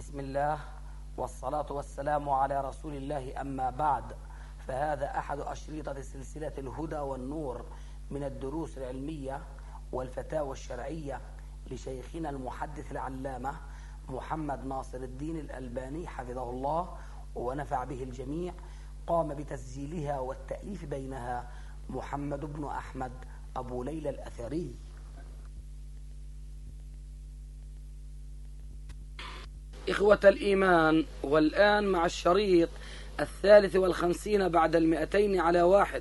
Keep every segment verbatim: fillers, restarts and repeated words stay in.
بسم الله والصلاة والسلام على رسول الله، أما بعد، فهذا أحد أشريطة سلسلة الهدى والنور من الدروس العلمية والفتاوى الشرعية لشيخنا المحدث العلامة محمد ناصر الدين الألباني حفظه الله ونفع به الجميع. قام بتسجيلها والتأليف بينها محمد بن أحمد أبو ليلى الأثري. إخوة الإيمان، والآن مع الشريط الثالث والخمسين بعد المئتين على واحد.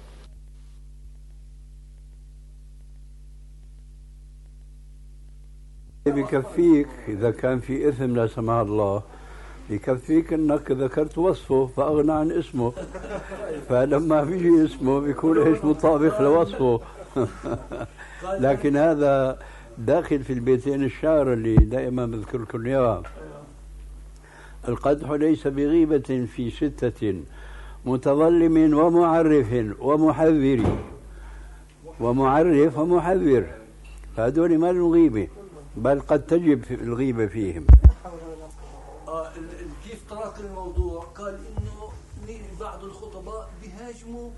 بكفيك إذا كان في إثم لا سمح الله، بكفيك أنك ذكرت وصفه فأغنى عن اسمه، فلما بيجي اسمه بيكون إيش مطابق لوصفه. لكن هذا داخل في البيتين الشعر اللي دائما بذكركم إياه. القدح ليس بغيبة في ستة متظلم ومعرف ومحذر ومعرف ومحذر، فهذول ما لهم غيبة، بل قد تجب الغيبة فيهم. آه كيف طرق الموضوع؟ قال إنه بعض الخطباء بيهاجموا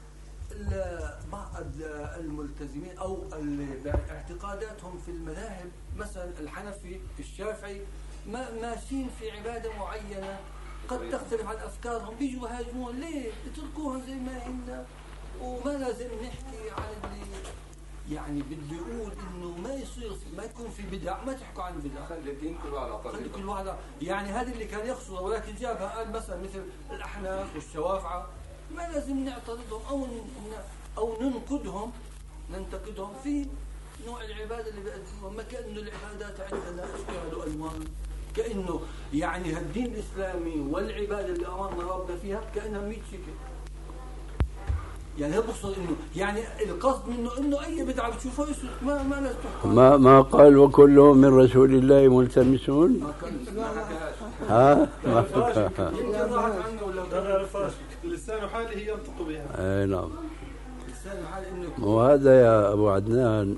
بعض الملتزمين أو اعتقاداتهم في المذاهب، مثلا الحنفي الشافعي ما ماشيين في عبادة معينة قد تختلف عن أفكارهم، بيجوا يهاجمون. ليه؟ اتركوهم زي ما هن، وما لازم نحكي عن اللي يعني بده يقول انه ما يصير ما يكون في بدع، ما تحكوا عن بدع، خلي الدين كل واحد على خلي كل واحد يعني هذا اللي كان يقصده، ولكن جابها قال مثلا مثل الأحناف والشوافعة ما لازم نعترضهم او او ننقدهم ننتقدهم في نوع العبادة اللي بيقدموها، ما كأنه العبادات عندنا اشكال والوان، كأنه يعني الدين الإسلامي والعبادة اللي أمرنا ربنا فيها كأنها مية شكل. يعني هو بقصد انه يعني القصد منه انه اي بدعه بتشوفها ما ما لازم تحكم. ما ما قال وكلهم من رسول الله ملتمسون؟ ما كان ها ما فكها. يمكن راحت عنه ولا لسان حاله ينطق بها. اي نعم. لسان حاله انه وهذا يا ابو عدنان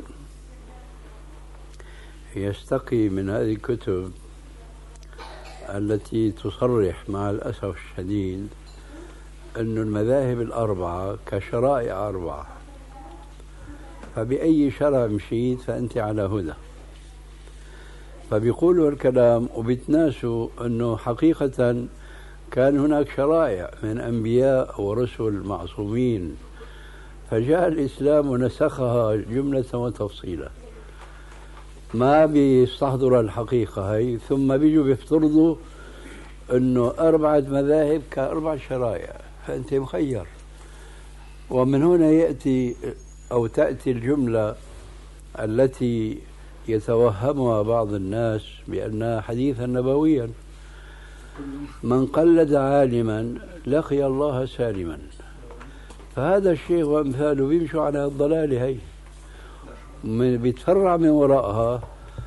يستقي من هذه الكتب التي تصرح مع الاسف الشديد أن المذاهب الأربعة كشرائع أربعة، فبأي شرع مشيت فأنت على هدى. فبيقولوا الكلام وبيتناسوا أنه حقيقة كان هناك شرائع من أنبياء ورسل معصومين، فجاء الإسلام ونسخها جملة وتفصيلا. ما بيستحضر الحقيقة هي، ثم بيجوا بيفترضوا أنه أربعة مذاهب كأربع شرائع، فأنت مخير. ومن هنا يأتي أو تأتي الجملة التي يتوهمها بعض الناس بأنها حديثا نبويا: من قلد عالما لقي الله سالما. فهذا الشيخ وأمثاله بيمشوا على الضلال هي، بيتفرع من وراءها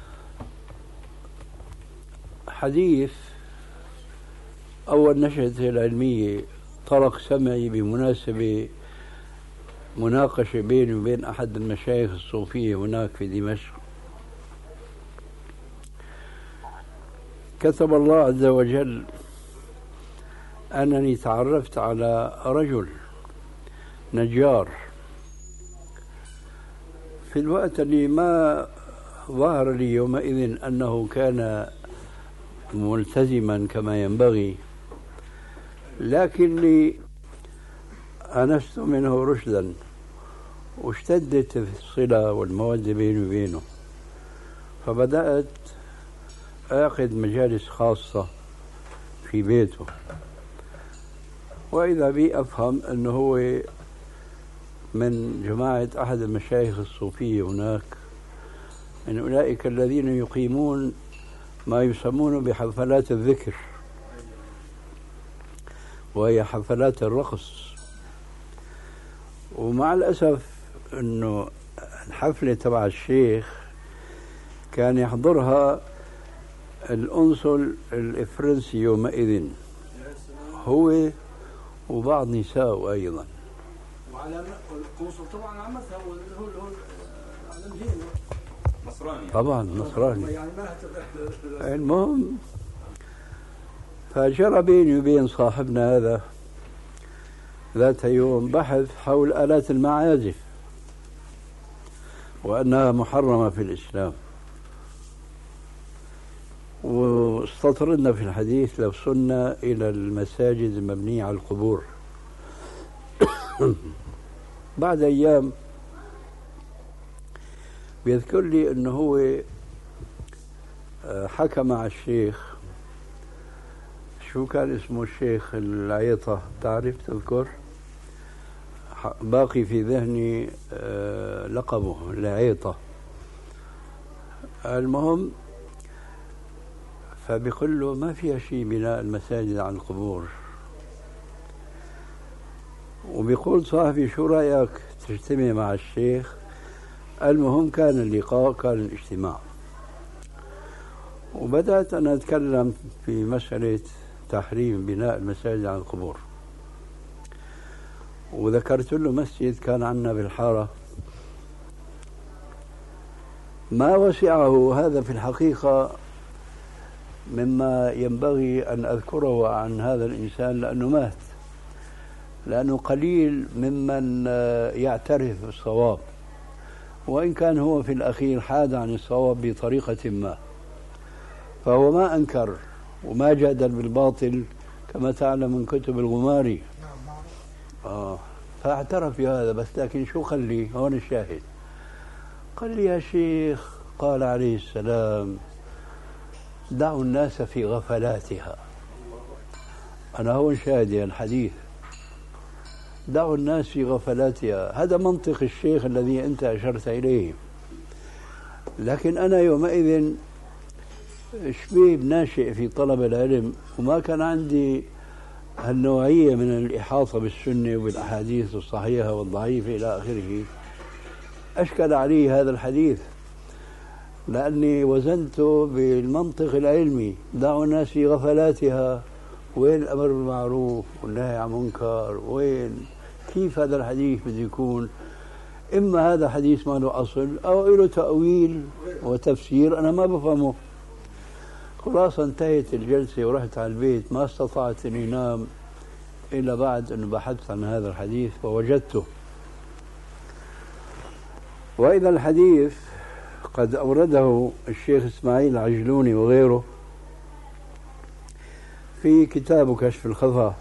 حديث أول نشأته العلمية طرق سمعي بمناسبة مناقشة بيني وبين أحد المشايخ الصوفية هناك في دمشق. كتب الله عز وجل أنني تعرفت على رجل نجار في الوقت اللي ما ظهر لي يومئذ أنه كان ملتزما كما ينبغي، لكني أنست منه رشدا واشتدت الصلة والمودة بيني وبينه، فبدأت أعقد مجالس خاصة في بيته، وإذا بي أفهم أنه هو من جماعة أحد المشايخ الصوفية هناك، من أولئك الذين يقيمون ما يسمونه بحفلات الذكر، وهي حفلات الرقص. ومع الأسف أنه الحفلة تبع الشيخ كان يحضرها القنصل الفرنسي يومئذ، هو وبعض نساء أيضا. وعلى القنصل طبعا عملها هو هو على الدين نصراني طبعا نصراني. يعني ما المهم فجرى بيني وبين صاحبنا هذا ذات يوم بحث حول آلات المعازف وأنها محرمة في الإسلام، واستطردنا في الحديث لو صرنا إلى المساجد المبنية على القبور. بعد أيام بيذكر لي أنه هو حكى مع الشيخ، شو كان اسمه الشيخ العيطة، تعرف تذكر؟ باقي في ذهني لقبه العيطة. المهم فبيقول له ما فيها شيء بناء المساجد عن القبور، وبيقول صاحبي شو رأيك تجتمع مع الشيخ؟ المهم كان اللقاء، كان الاجتماع، وبدأت أنا أتكلم في مسألة تحريم بناء المساجد عن القبور، وذكرت له مسجد كان عندنا بالحارة ما وسعه هذا في الحقيقة مما ينبغي أن أذكره عن هذا الإنسان لأنه مات، لأنه قليل ممن يعترف بالصواب، وإن كان هو في الأخير حاد عن الصواب بطريقة ما، فهو ما أنكر وما جادل بالباطل كما تعلم من كتب الغماري. آه فاعترف بهذا، بس لكن شو قال لي هون الشاهد؟ قال لي يا شيخ قال عليه السلام دعوا الناس في غفلاتها. أنا هون شاهد الحديث، دعوا الناس في غفلاتها، هذا منطق الشيخ الذي أنت أشرت إليه. لكن أنا يومئذ شبيب ناشئ في طلب العلم، وما كان عندي هالنوعية من الإحاطة بالسنة وبالأحاديث الصحيحة والضعيفة إلى آخره. أشكل علي هذا الحديث لأني وزنته بالمنطق العلمي، دعوا الناس في غفلاتها، وين الأمر بالمعروف والنهي عن المنكر؟ وين كيف هذا الحديث بده يكون؟ إما هذا حديث ما له أصل أو له تأويل وتفسير أنا ما بفهمه. خلاص انتهت الجلسة ورحت على البيت، ما استطعت أن أنام إلا بعد أن بحثت عن هذا الحديث ووجدته. وإذا الحديث قد أورده الشيخ إسماعيل العجلوني وغيره في كتاب كشف الخفا،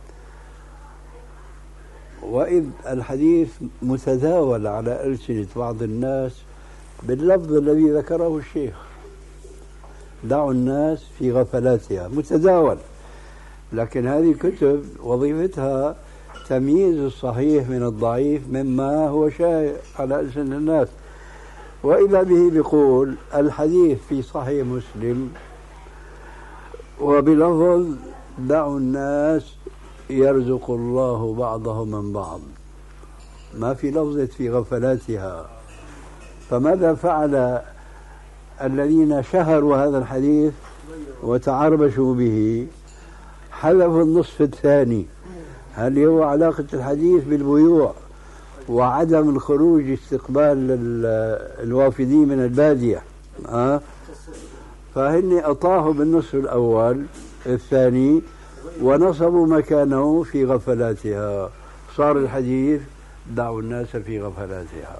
وإذ الحديث متداول على ألسنة بعض الناس باللفظ الذي ذكره الشيخ، دعوا الناس في غفلاتها، متداول. لكن هذه الكتب وظيفتها تمييز الصحيح من الضعيف مما هو شائع على ألسنة الناس. وإذا به بيقول الحديث في صحيح مسلم وبلفظ دعوا الناس يرزق الله بعضهم من بعض، ما في لفظة في غفلاتها. فماذا فعل الذين شهروا هذا الحديث وتعربشوا به؟ حذفوا النصف الثاني، هل هو علاقة الحديث بالبيوع وعدم الخروج استقبال الوافدين من البادية. أه؟ فهن أطاحوا بالنصف الأول الثاني ونصبوا مكانه في غفلاتها، صار الحديث دعوا الناس في غفلاتها.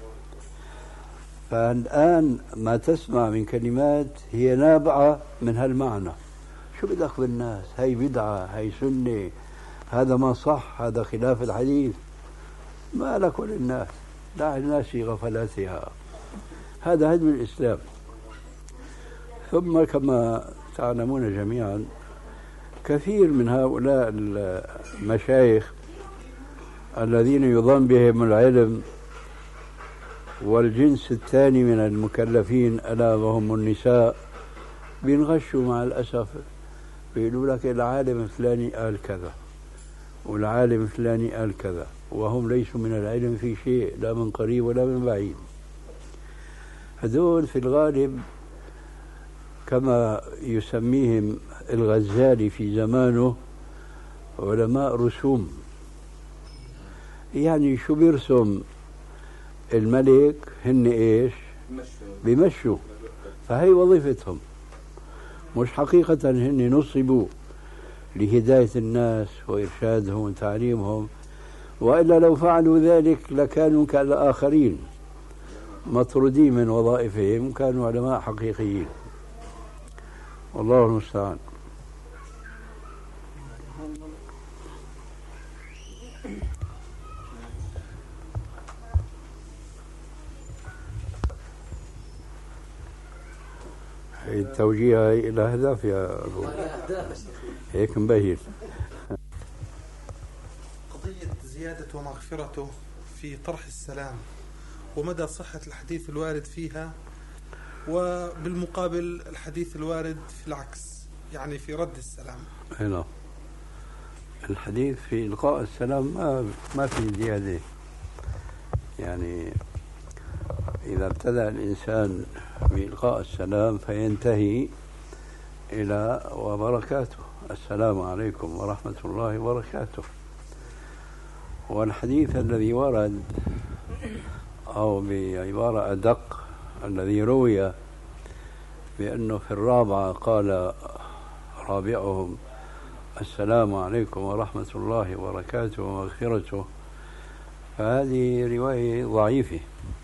فالآن ما تسمع من كلمات هي نابعة من هالمعنى. شو بدك بالناس؟ هي بدعة، هي سنة، هذا ما صح، هذا خلاف الحديث. ما لك وللناس، دع الناس في غفلاتها، هذا هدم الإسلام. ثم كما تعلمون جميعا كثير من هؤلاء المشايخ الذين يظن بهم العلم والجنس الثاني من المكلفين ألا وهم النساء بينغشوا مع الأسف، بيقولوا لك العالم الفلاني قال كذا والعالم الفلاني قال كذا، وهم ليسوا من العلم في شيء، لا من قريب ولا من بعيد. هذول في الغالب كما يسميهم الغزالي في زمانه علماء رسوم، يعني شو بيرسم الملك هن ايش؟ بيمشوا، فهي وظيفتهم، مش حقيقة هن نصبوا لهداية الناس وإرشادهم وتعليمهم، وإلا لو فعلوا ذلك لكانوا كالآخرين مطرودين من وظائفهم، كانوا علماء حقيقيين. والله المستعان. التوجيه إلى أهداف يا أبو، هيك مبين. قضية زيادة ومغفرته في طرح السلام ومدى صحة الحديث الوارد فيها، وبالمقابل الحديث الوارد في العكس، يعني في رد السلام. هنا الحديث في إلقاء السلام ما ما في زيادة، يعني إذا ابتدأ الإنسان بإلقاء السلام فينتهي إلى وبركاته، السلام عليكم ورحمة الله وبركاته. والحديث الذي ورد أو بعبارة أدق الذي روي بأنه في الرابعة قال رابعهم السلام عليكم ورحمة الله وبركاته ومغفرته، فهذه رواية ضعيفة.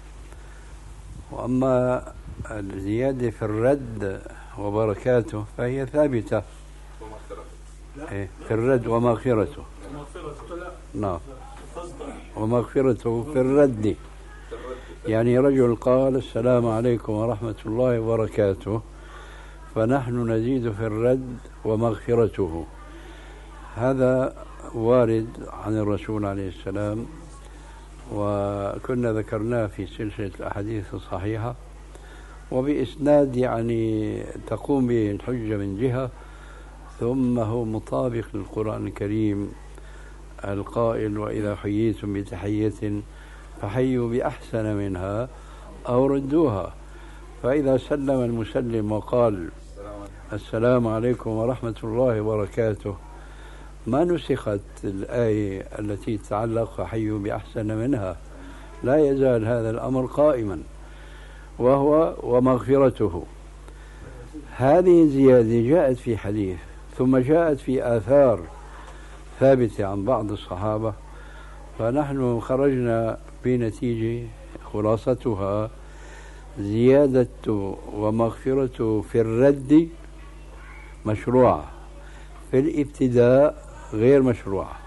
وأما الزيادة في الرد وبركاته فهي ثابتة إيه في الرد ومغفرته. نعم، ومغفرته في الرد، يعني رجل قال السلام عليكم ورحمة الله وبركاته فنحن نزيد في الرد ومغفرته. هذا وارد عن الرسول عليه السلام، وكنا ذكرناه في سلسلة الأحاديث الصحيحة، وبإسناد يعني تقوم به الحجة من جهة، ثم هو مطابق للقرآن الكريم القائل وإذا حييتم بتحية فحيوا بأحسن منها أو ردوها. فإذا سلم المسلم وقال السلام عليكم ورحمة الله وبركاته ما نسخت الآية التي تتعلق فحيوا بأحسن منها، لا يزال هذا الأمر قائما، وهو ومغفرته. هذه زيادة جاءت في حديث ثم جاءت في آثار ثابتة عن بعض الصحابة، فنحن خرجنا بنتيجة خلاصتها زيادة ومغفرة في الرد مشروعة، في الابتداء غير مشروعة.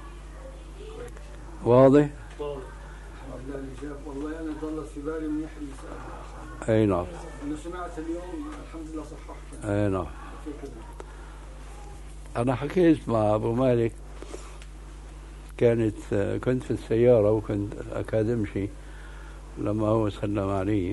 واضح؟ والله أنا ضلت في بالي من يحيى السؤال. أي نعم. أنا سمعت اليوم الحمد لله صححت. أي نعم. أنا حكيت مع أبو مالك، كانت كنت في السيارة وكنت أكاد أمشي لما هو سلم علي،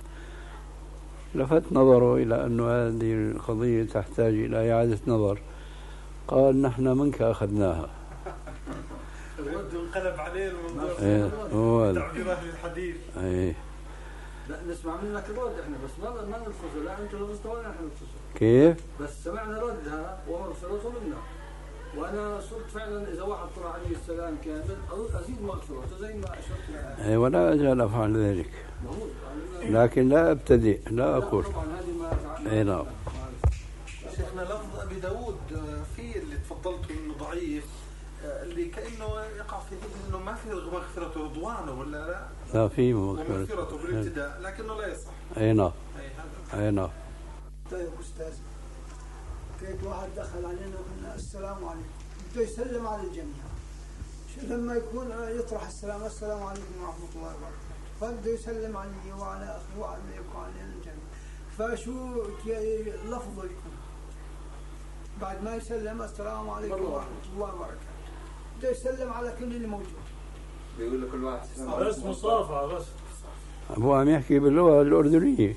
لفت نظره إلى أن هذه القضية تحتاج إلى إعادة نظر. قال نحن منك أخذناها. الرد انقلب عليه الموضوع. ايه هو تعبيرات الحديث. ايه لا نسمع منك الرد احنا، بس ما ما نلفظه، لا انت لفظته ولا نحن نلفظه. كيف؟ بس سمعنا ردها ومغفرته منا، وانا صرت فعلا اذا واحد طلع عليه السلام كامل ازيد مغفرته زي ما اشرت لها. ايه ولا ازال افعل ذلك، لكن لا ابتدئ، لا اقول. طبعا هذه ما اي نعم. شيخنا لفظ ابي داود في اللي تفضلت انه ضعيف، اللي كانه يقع في ذهن انه ما في مغفرته رضوانه ولا لا؟ لا في مغفرته ومغفرته بالابتداء لكنه لا يصح. اي نعم. اي اي نعم. طيب استاذ، كيف واحد دخل علينا وقلنا السلام عليكم، بده يسلم على الجميع، لما يكون يطرح السلام السلام عليكم ورحمه الله وبركاته، فبده يسلم علي وعلى اخي وعلى وعلى الجميع، فشو لفظه يكون بعد ما يسلم السلام عليكم ورحمه الله وبركاته، بده يسلم على كل اللي موجود، بيقول لكل واحد بس مصافحه بس. هو عم يحكي باللغة الأردنية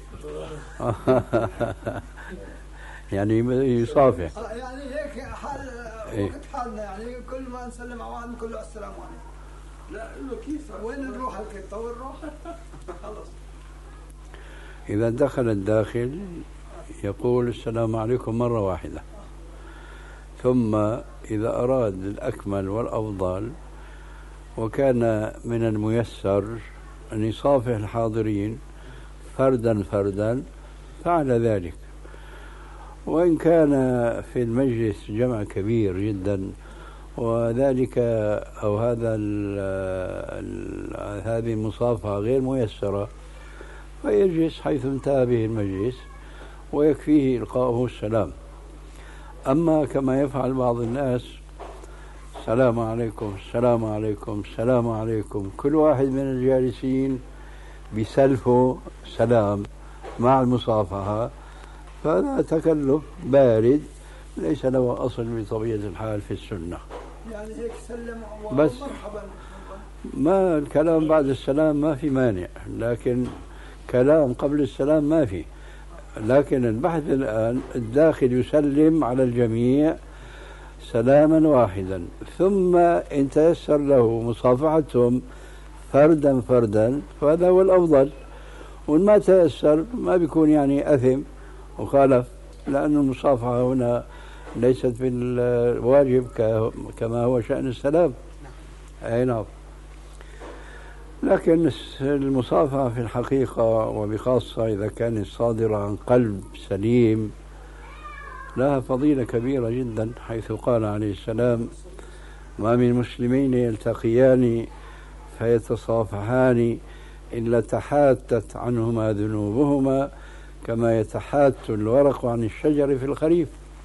يعني يصافح. يعني هيك حال وقت حالنا، يعني كل ما نسلم على واحد نقول له السلام عليكم. لا له كيف وين نروح الكيف وين نروح؟ خلص. إذا دخل الداخل يقول السلام عليكم مرة واحدة، ثم إذا أراد الأكمل والأفضل وكان من الميسر أن يصافح الحاضرين فردا فردا فعل ذلك، وإن كان في المجلس جمع كبير جدا وذلك أو هذا ال ال هذه المصافحة غير ميسرة فيجلس حيث انتهى به المجلس ويكفيه إلقاؤه السلام. أما كما يفعل بعض الناس السلام عليكم السلام عليكم السلام عليكم، كل واحد من الجالسين بسلفه سلام مع المصافحة، فهذا تكلف بارد ليس له أصل بطبيعة الحال في السنة. يعني هيك سلم بس مرحبا، ما الكلام بعد السلام ما في مانع، لكن كلام قبل السلام ما في. لكن البحث الآن الداخل يسلم على الجميع سلاما واحدا، ثم إن تيسر له مصافحتهم فردا فردا فهذا هو الأفضل، وإن ما تيسر ما بيكون يعني أثم وخالف، لأن المصافحة هنا ليست بالواجب كما هو شأن السلام. أي نعم. لكن المصافحة في الحقيقة وبخاصة إذا كانت صادرة عن قلب سليم لها فضيلة كبيرة جدا، حيث قال عليه السلام: ما من مسلمين يلتقيان فيتصافحان إلا تحاتت عنهما ذنوبهما كما يتحات الورق عن الشجر في الخريف.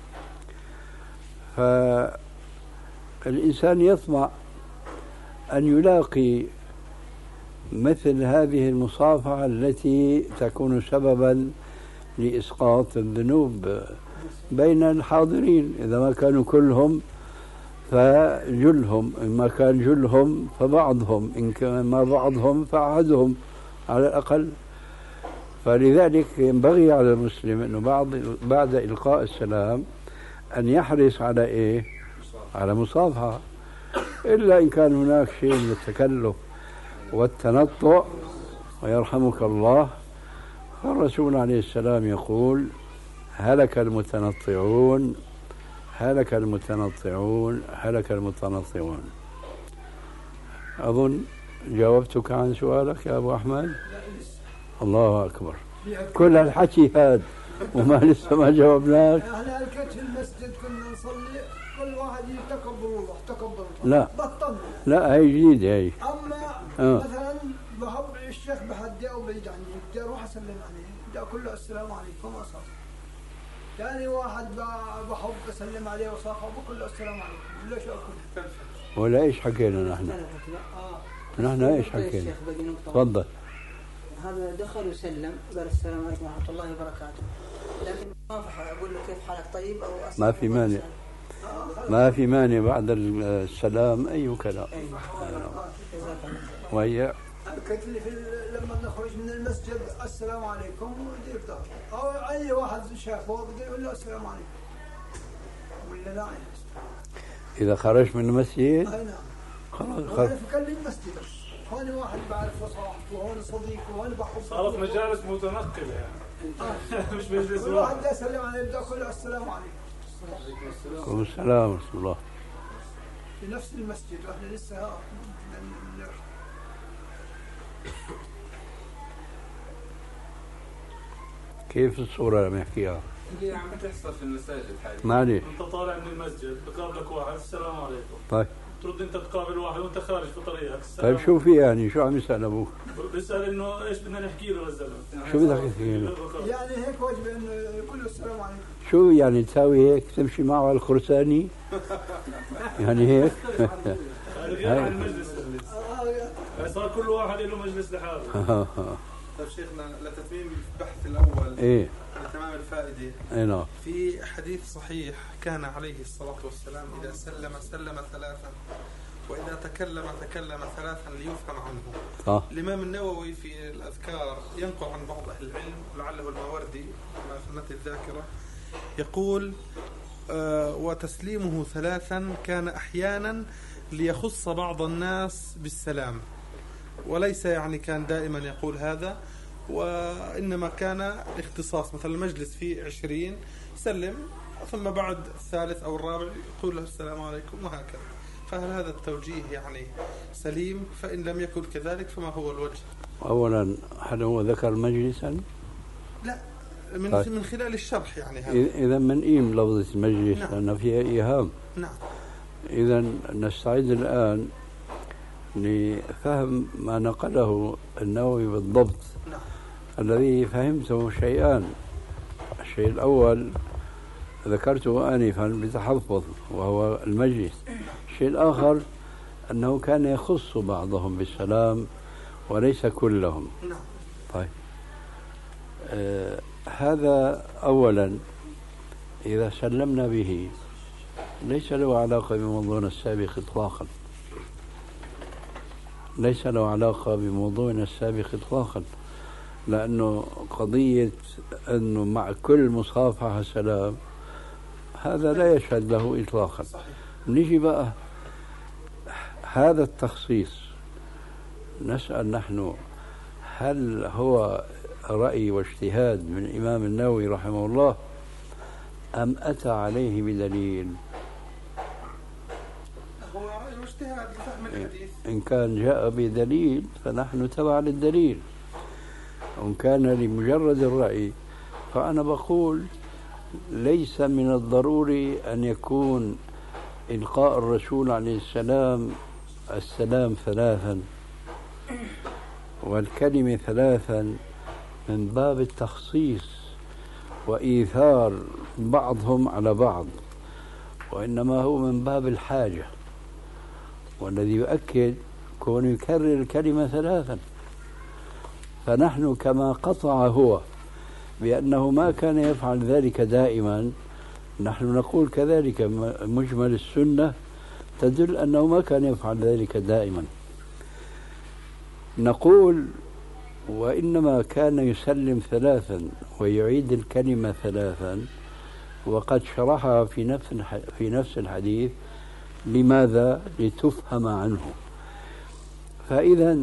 فالإنسان يطمع أن يلاقي مثل هذه المصافحة التي تكون سببا لإسقاط الذنوب بين الحاضرين، إذا ما كانوا كلهم فجلهم، إن ما كان جلهم فبعضهم، إن كان ما بعضهم فأحدهم على الأقل. فلذلك ينبغي على المسلم أنه بعد, بعد إلقاء السلام أن يحرص على إيه؟ على مصافحة، إلا إن كان هناك شيء من التكلف والتنطع ويرحمك الله. فالرسول عليه السلام يقول: هلك المتنطعون هلك المتنطعون هلك المتنطعون. أظن جاوبتك عن سؤالك يا أبو أحمد. الله أكبر، كل الحكي هذا وما لسه ما جاوبناك. احنا الكت في المسجد كنا نصلي كل واحد يتكبر الله تكبر الله. لا بطلنا. لا هي جديدة هي. اما آه. مثلا بحب الشيخ بحدي او بعيد عني بدي اروح اسلم عليه بدي اقول له السلام عليكم اساسا. ثاني واحد بحب اسلم عليه وصاحبه بقول له السلام عليكم. ليش اقول؟ ولا ايش حكينا نحن؟ اه نحن ايش حكينا؟ تفضل. هذا دخل وسلم قال السلام عليكم ورحمة الله وبركاته، لكن ما أقول له كيف حالك طيب أو ما في مانع، ما في مانع بعد السلام أي كلام. وهي الكتل في لما نخرج من المسجد السلام عليكم ودير دار أو أي واحد شافه بده يقول له السلام عليكم ولا لا؟ إذا خرج من المسجد أي نعم خلاص خلاص. في كل المسجد هون واحد بعرف وصاحبه وهون صديق وهون بحب. صارت مجالس متنقلة يعني. آه. مش مجلس كل واحد يسلم عليه بدي أقول له السلام عليكم. وعليكم السلام ورحمة الله. في نفس المسجد واحنا لسه كيف الصورة اللي بنحكيها؟ اللي عم تحصل في المساجد حاليا. مالي انت طالع من المسجد بقابلك واحد السلام عليكم. طيب ترد انت تقابل واحد وانت خارج في طريقك. طيب شو في يعني شو عم يسأل ابوك؟ بيسأل انه ايش بدنا نحكي له للزلمه. شو بدك تحكي له؟ يعني هيك واجب انه يقول له السلام عليكم. شو يعني تساوي هيك تمشي معه على الخرساني؟ يعني هيك؟ غير عن المجلس. صار كل واحد له مجلس لحاله. طيب شيخنا لتتميم البحث الأول إيه لتمام الفائدة. إيه نعم. في حديث صحيح كان عليه الصلاة والسلام إذا سلم سلم ثلاثا وإذا تكلم تكلم ثلاثا ليفهم عنه. صح. الإمام النووي في الأذكار ينقل عن بعض أهل العلم لعله الماوردي ما خانت الذاكرة يقول آه وتسليمه ثلاثا كان أحيانا ليخص بعض الناس بالسلام، وليس يعني كان دائما يقول هذا، وإنما كان اختصاص. مثلا المجلس فيه عشرين سلم ثم بعد الثالث أو الرابع يقول له السلام عليكم وهكذا. فهل هذا التوجيه يعني سليم؟ فإن لم يكن كذلك فما هو الوجه؟ أولا هل هو ذكر مجلسا؟ لا من طيب. من خلال الشرح يعني هذا. إذا منقيم لفظة المجلس نعم. لأن فيها إيهام. نعم. إذا نستعد الآن لفهم ما نقله النووي بالضبط. نعم. الذي فهمته شيئان. الشيء الأول ذكرته آنفا بتحفظ وهو المجلس. الشيء الآخر أنه كان يخص بعضهم بالسلام وليس كلهم. نعم. طيب آه هذا أولا إذا سلمنا به ليس له علاقة بموضوعنا السابق إطلاقا. ليس له علاقة بموضوعنا السابق إطلاقا، لأنه قضية أنه مع كل مصافحة سلام هذا لا يشهد له إطلاقا. نجي بقى هذا التخصيص نسأل نحن هل هو رأي واجتهاد من الإمام النووي رحمه الله أم أتى عليه بدليل؟ هو رأي واجتهاد لفهم الحديث. إن كان جاء بدليل فنحن تبع للدليل، وإن كان لمجرد الرأي فأنا بقول ليس من الضروري أن يكون إلقاء الرسول عليه السلام السلام ثلاثا والكلمة ثلاثا من باب التخصيص وإيثار بعضهم على بعض، وإنما هو من باب الحاجة، والذي يؤكد كونه يكرر الكلمة ثلاثا. فنحن كما قطع هو بأنه ما كان يفعل ذلك دائما، نحن نقول كذلك مجمل السنة تدل أنه ما كان يفعل ذلك دائما. نقول وإنما كان يسلم ثلاثا ويعيد الكلمة ثلاثا، وقد شرحها في نفس في نفس الحديث. لماذا؟ لتفهم عنه. فإذا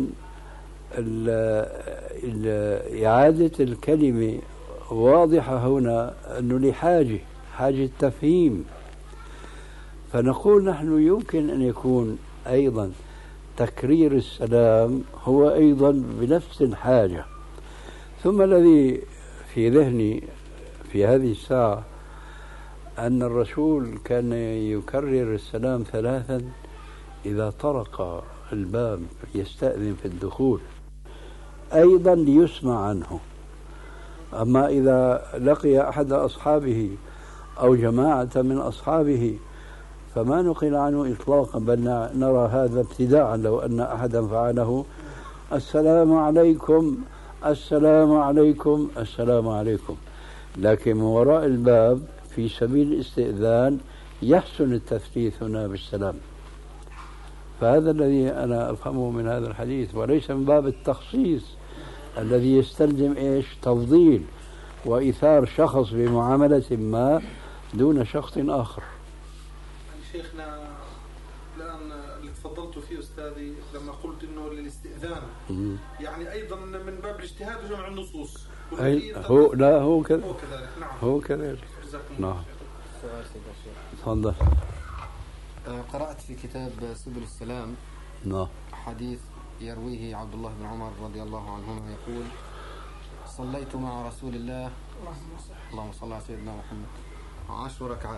إعادة الكلمة واضحة هنا أنه لحاجة حاجة تفهيم. فنقول نحن يمكن أن يكون أيضا تكرير السلام هو أيضا بنفس الحاجة. ثم الذي في ذهني في هذه الساعة أن الرسول كان يكرر السلام ثلاثا إذا طرق الباب يستأذن في الدخول أيضا ليسمع عنه. أما إذا لقي أحد أصحابه أو جماعة من أصحابه فما نقل عنه إطلاقا، بل نرى هذا ابتداعا. لو أن أحدا فعله السلام عليكم السلام عليكم السلام عليكم، لكن من وراء الباب في سبيل الاستئذان يحسن التثليث هنا بالسلام. فهذا الذي أنا أفهمه من هذا الحديث، وليس من باب التخصيص الذي يستلزم إيش تفضيل وإيثار شخص بمعاملة ما دون شخص آخر. شيخنا الآن اللي تفضلت فيه أستاذي لما قلت إنه للاستئذان م- يعني أيضا من باب الاجتهاد وجمع النصوص. هو لا هو كذلك. هو كذلك. نعم. هو كذلك. نعم. تفضل. قرأت في كتاب سبل السلام نعم حديث يرويه عبد الله بن عمر رضي الله عنهما يقول: صليت مع رسول الله اللهم صل على سيدنا محمد عشر ركعات،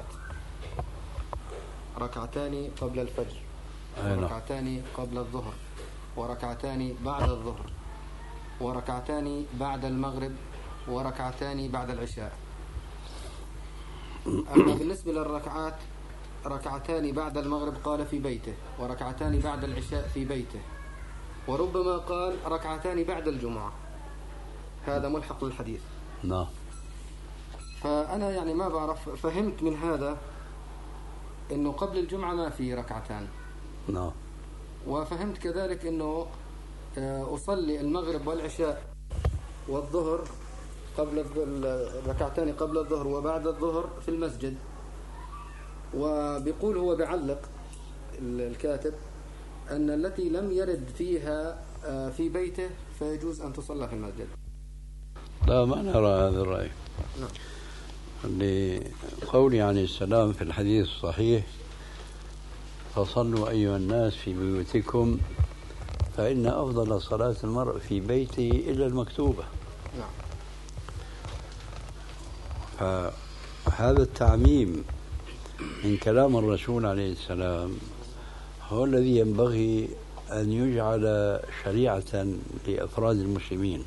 ركعتان قبل الفجر وركعتان قبل الظهر وركعتان بعد الظهر وركعتان بعد المغرب وركعتان بعد العشاء. أما بالنسبة للركعات ركعتان بعد المغرب قال في بيته، وركعتان بعد العشاء في بيته، وربما قال ركعتان بعد الجمعة. هذا ملحق للحديث. نعم. فأنا يعني ما بعرف، فهمت من هذا إنه قبل الجمعة ما في ركعتان. نعم. وفهمت كذلك إنه أصلي المغرب والعشاء والظهر قبل الركعتان قبل الظهر وبعد الظهر في المسجد. وبيقول هو بعلق الكاتب أن التي لم يرد فيها في بيته فيجوز أن تصلى في المسجد. لا، ما نرى هذا الرأي. نعم. لقولي عن السلام في الحديث الصحيح: فصلوا أيها الناس في بيوتكم فإن أفضل صلاة المرء في بيته إلا المكتوبة. نعم. فهذا التعميم من كلام الرسول عليه السلام هو الذي ينبغي أن يجعل شريعة لأفراد المسلمين.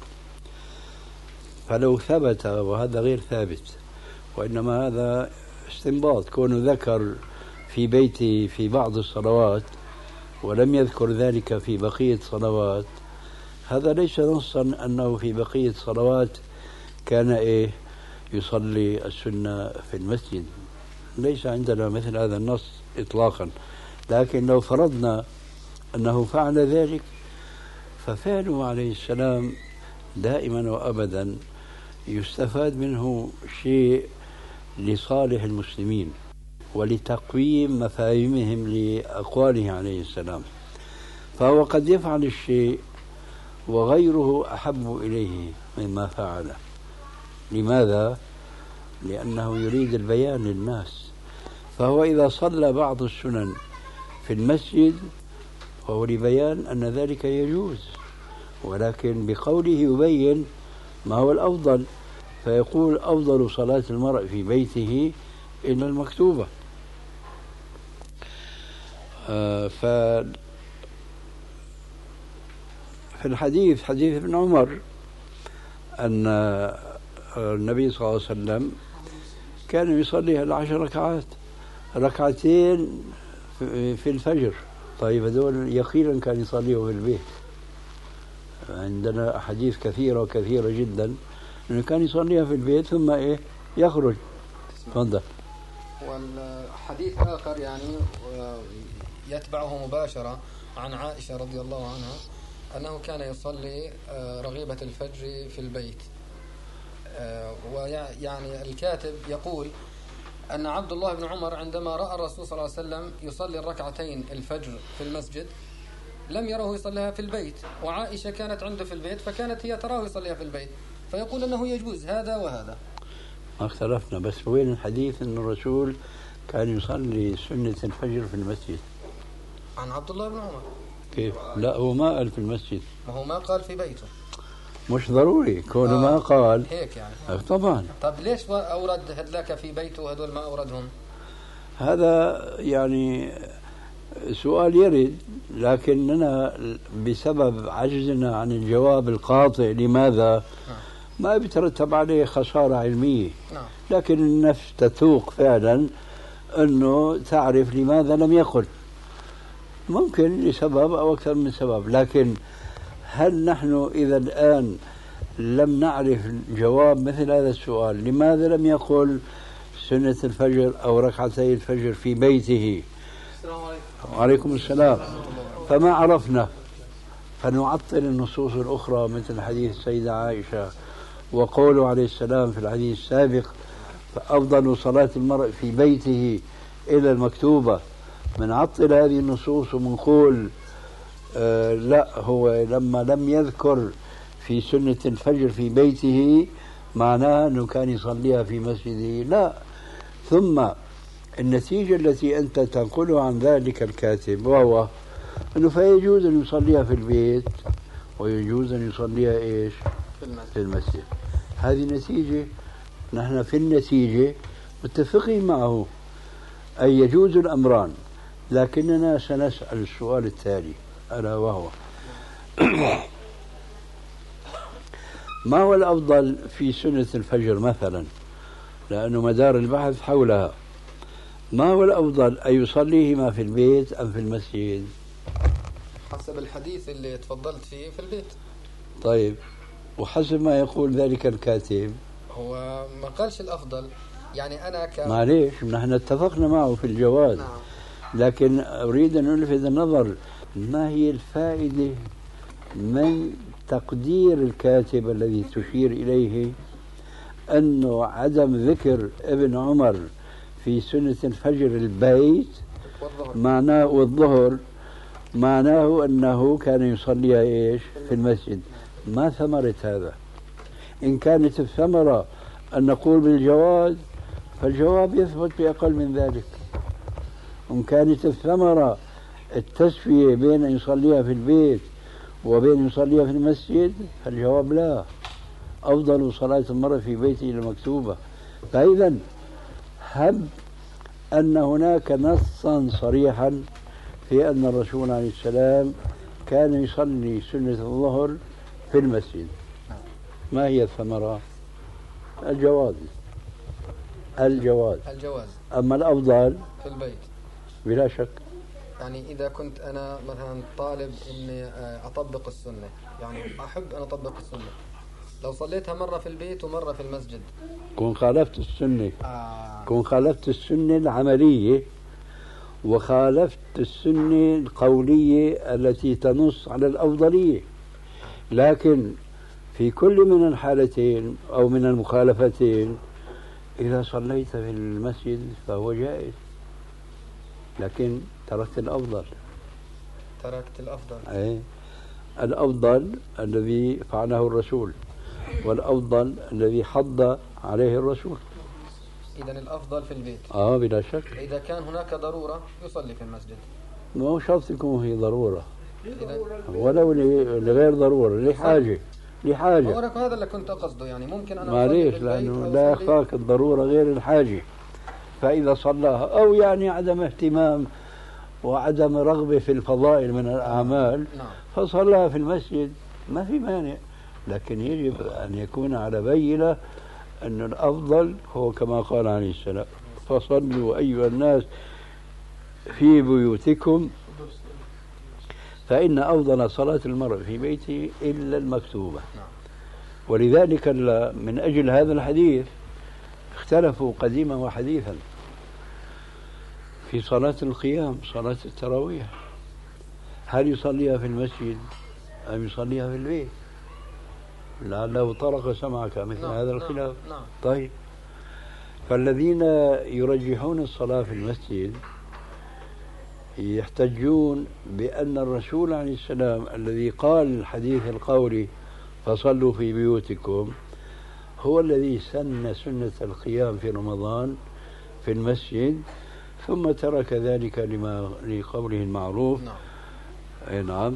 فلو ثبت، وهذا غير ثابت وإنما هذا استنباط، كونه ذكر في بيته في بعض الصلوات ولم يذكر ذلك في بقية صلوات، هذا ليس نصا أنه في بقية صلوات كان إيه يصلي السنة في المسجد. ليس عندنا مثل هذا النص إطلاقا. لكن لو فرضنا أنه فعل ذلك ففعله عليه السلام دائما وأبدا يستفاد منه شيء لصالح المسلمين ولتقويم مفاهيمهم لأقواله عليه السلام. فهو قد يفعل الشيء وغيره أحب إليه مما فعله. لماذا؟ لأنه يريد البيان للناس. فهو إذا صلى بعض السنن في المسجد فهو لبيان أن ذلك يجوز، ولكن بقوله يبين ما هو الأفضل، فيقول أفضل صلاة المرء في بيته إلا المكتوبة. آه ف في الحديث حديث ابن عمر أن النبي صلى الله عليه وسلم كان يصلي العشر ركعات، ركعتين في الفجر. طيب هذول يقينا كان يصليه في البيت. عندنا أحاديث كثيرة وكثيرة جدا أنه كان يصليها في البيت ثم إيه يخرج. تفضل. والحديث آخر يعني يتبعه مباشرة عن عائشة رضي الله عنها أنه كان يصلي رغيبة الفجر في البيت. ويعني الكاتب يقول أن عبد الله بن عمر عندما رأى الرسول صلى الله عليه وسلم يصلي الركعتين الفجر في المسجد لم يره يصليها في البيت، وعائشة كانت عنده في البيت فكانت هي تراه يصليها في البيت، فيقول أنه يجوز هذا وهذا. ما اختلفنا، بس وين الحديث أن الرسول كان يصلي سنة الفجر في المسجد؟ عن عبد الله بن عمر. كيف؟ لا هو ما قال في المسجد، ما هو ما قال في بيته. مش ضروري كونه آه ما قال هيك يعني. طبعا. طب ليش أورد هذاك في بيته وهذول ما أوردهم؟ هذا يعني سؤال يرد، لكننا بسبب عجزنا عن الجواب القاطع لماذا ما بيترتب عليه خسارة علمية. لكن النفس تتوق فعلا أنه تعرف لماذا لم يقل، ممكن لسبب أو أكثر من سبب. لكن هل نحن إذا الآن لم نعرف جواب مثل هذا السؤال، لماذا لم يقل سنة الفجر أو ركعتي الفجر في بيته؟ السلام عليكم. وعليكم السلام. فما عرفنا، فنعطل النصوص الأخرى مثل حديث السيدة عائشة وقوله عليه السلام في الحديث السابق فأفضل صلاة المرء في بيته إلى المكتوبة. منعطل هذه النصوص ومنقول آه لا، هو لما لم يذكر في سنة الفجر في بيته معناه أنه كان يصليها في مسجده. لا. ثم النتيجة التي أنت تنقلها عن ذلك الكاتب وهو أنه فيجوز أن يصليها في البيت ويجوز أن يصليها إيش في المسجد. هذه نتيجة نحن في النتيجة متفقين معه أي يجوز الأمران، لكننا سنسأل السؤال التالي ألا وهو ما هو الأفضل في سنة الفجر مثلا، لأنه مدار البحث حولها. ما هو الأفضل أن يصليهما في البيت أم في المسجد؟ حسب الحديث اللي تفضلت فيه في البيت. طيب، وحسب ما يقول ذلك الكاتب هو ما قالش الأفضل، يعني أنا ك... معليش نحن اتفقنا معه في الجواز. نعم. لكن أريد أن ألفت النظر ما هي الفائدة من تقدير الكاتب الذي تشير إليه أنه عدم ذكر ابن عمر في سنة الفجر البيت معناه والظهر معناه أنه كان يصليها إيش في المسجد. ما ثمرة هذا؟ إن كانت الثمرة أن نقول بالجواز فالجواب يثبت بأقل من ذلك. وإن كانت الثمرة التسوية بين أن يصليها في البيت وبين يصليها في المسجد فالجواب لا، أفضل صلاة المرء في بيته المكتوبة. فإذا هب أن هناك نصا صريحا في أن الرسول عليه السلام كان يصلي سنة الظهر في المسجد، ما هي الثمرة؟ الجواز الجواز الجواز. أما الأفضل في البيت بلا شك. يعني إذا كنت أنا مثلا طالب إني أطبق السنة، يعني أحب أن أطبق السنة، لو صليتها مرة في البيت ومرة في المسجد كون خالفت السنة آه. كون خالفت السنة العملية وخالفت السنة القولية التي تنص على الأفضلية. لكن في كل من الحالتين أو من المخالفتين إذا صليت في المسجد فهو جائز، لكن تركت الأفضل. تركت الأفضل. أي الأفضل الذي فعله الرسول، والأفضل الذي حض عليه الرسول. إذن الأفضل في البيت. آه بلا شك. إذا كان هناك ضرورة يصلي في المسجد. ما هو شرط يكون هي ضرورة، ولو لغير ضرورة، لحاجة لحاجة. هذا اللي كنت أقصده، يعني ممكن أنا معليش لأنه لا يخفاك الضرورة غير الحاجة. فإذا صلاها أو يعني عدم اهتمام وعدم رغبة في الفضائل من الأعمال فصلاها في المسجد ما في مانع، لكن يجب أن يكون على بينة أن الأفضل هو كما قال عليه السلام: فصلوا أيها الناس في بيوتكم فإن أفضل صلاة المرء في بيته إلا المكتوبة. ولذلك من أجل هذا الحديث اختلفوا قديما وحديثا في صلاة القيام، صلاة التراويح، هل يصليها في المسجد أم يصليها في البيت؟ لعله طرق سمعك مثل نعم هذا الخلاف. نعم نعم. طيب، فالذين يرجحون الصلاة في المسجد يحتجون بأن الرسول عليه السلام الذي قال الحديث القولي فصلوا في بيوتكم هو الذي سن سنة القيام في رمضان في المسجد، ثم ترك ذلك لما لقوله المعروف. نعم. أي نعم،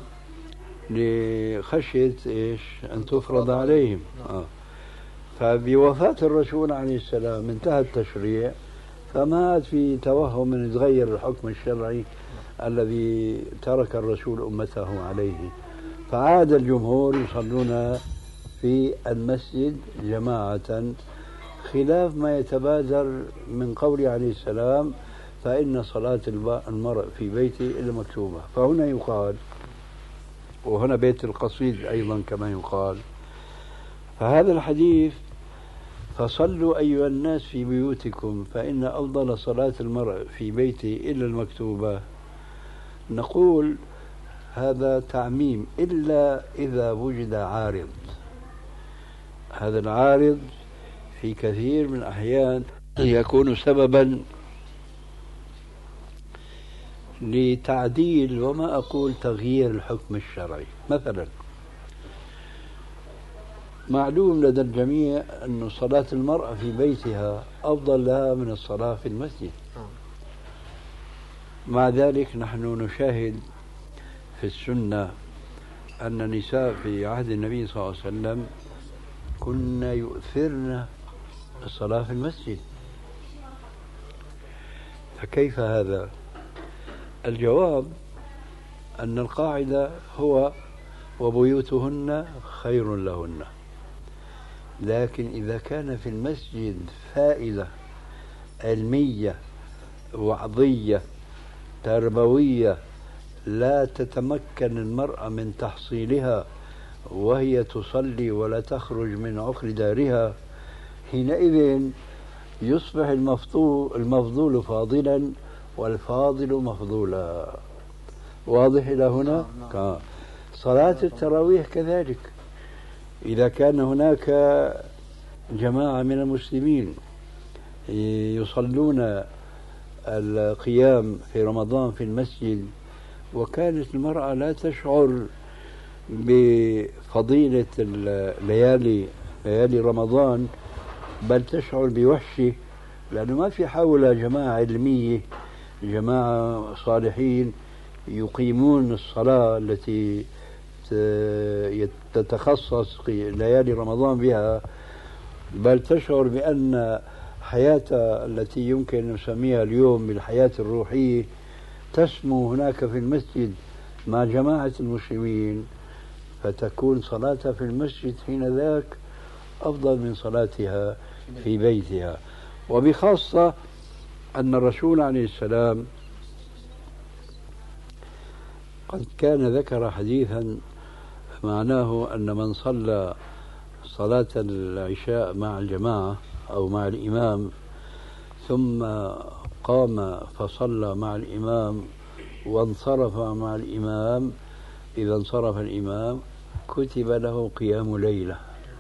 لخشية إيش أن تفرض عليهم. نعم. آه. فبوفاة الرسول عليه السلام انتهى التشريع، فما في توهم أن يتغير الحكم الشرعي الذي ترك الرسول أمته عليه، فعاد الجمهور يصلون في المسجد جماعة، خلاف ما يتبادر من قول عليه السلام: فإن صلاة المرء في بيته إلا مكتوبة. فهنا يقال، وهنا بيت القصيد أيضا كما يقال، فهذا الحديث فصلوا أيها الناس في بيوتكم فإن أفضل صلاة المرء في بيته إلا المكتوبة، نقول هذا تعميم إلا إذا وجد عارض. هذا العارض في كثير من الأحيان يكون سببا لتعديل وما أقول تغيير الحكم الشرعي. مثلا معلوم لدى الجميع أن صلاة المرأة في بيتها أفضل لها من الصلاة في المسجد، مع ذلك نحن نشاهد في السنة أن النساء في عهد النبي صلى الله عليه وسلم كن يؤثرن الصلاة في المسجد. فكيف هذا؟ الجواب أن القاعدة هو: وبيوتهن خير لهن. لكن إذا كان في المسجد فائدة علمية وعظية تربوية لا تتمكن المرأة من تحصيلها وهي تصلي ولا تخرج من عقر دارها، حينئذ يصبح المفضول, المفضول فاضلا والفاضل مفضولا. واضح إلى هنا؟ نعم. صلاة التراويح كذلك، إذا كان هناك جماعة من المسلمين يصلون القيام في رمضان في المسجد وكانت المرأة لا تشعر بفضيلة الليالي ليالي رمضان بل تشعر بوحشة، لأنه ما في حولها جماعة علمية، جماعة صالحين يقيمون الصلاة التي تتخصص ليالي رمضان بها، بل تشعر بأن حياته التي يمكن أن نسميها اليوم بالحياة الروحية تسمو هناك في المسجد مع جماعة المسلمين، فتكون صلاتها في المسجد حين ذاك أفضل من صلاتها في بيتها. وبخاصة أن الرسول عليه السلام قد كان ذكر حديثا معناه أن من صلى صلاة العشاء مع الجماعة أو مع الإمام ثم قام فصلى مع الإمام وانصرف مع الإمام، إذا انصرف الإمام كتب له قيام ليلة.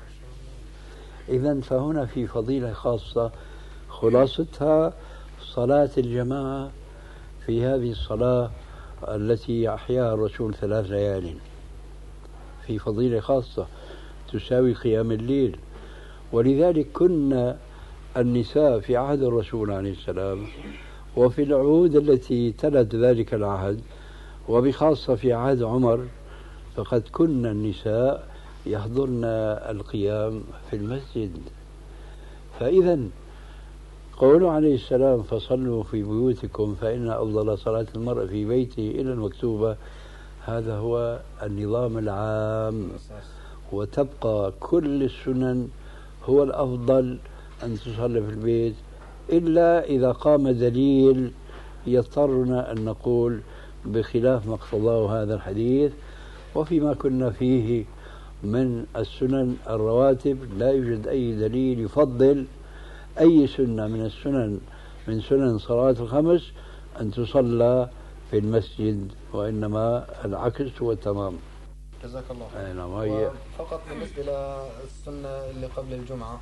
إذن فهنا في فضيلة خاصة خلاصتها صلاة الجماعة في هذه الصلاة التي أحياها الرسول ثلاث ليال، في فضيلة خاصة تساوي قيام الليل. ولذلك كنا النساء في عهد الرسول عليه السلام وفي العهود التي تلت ذلك العهد، وبخاصة في عهد عمر، فقد كنا النساء يحضرن القيام في المسجد. فإذا قوله عليه السلام فصلوا في بيوتكم فإن أفضل صلاة المرء في بيته إلى المكتوبة، هذا هو النظام العام، وتبقى كل السنن هو الأفضل أن تصلي في البيت، إلا إذا قام دليل يضطرنا أن نقول بخلاف ما اقتضاه هذا الحديث. وفيما كنا فيه من السنن الرواتب لا يوجد أي دليل يفضل أي سنة من السنن من سنن صلاة الخمس أن تصلى في المسجد، وإنما العكس هو تمام. جزاك الله خير. نعم. هي فقط بالنسبة للسنة اللي قبل الجمعة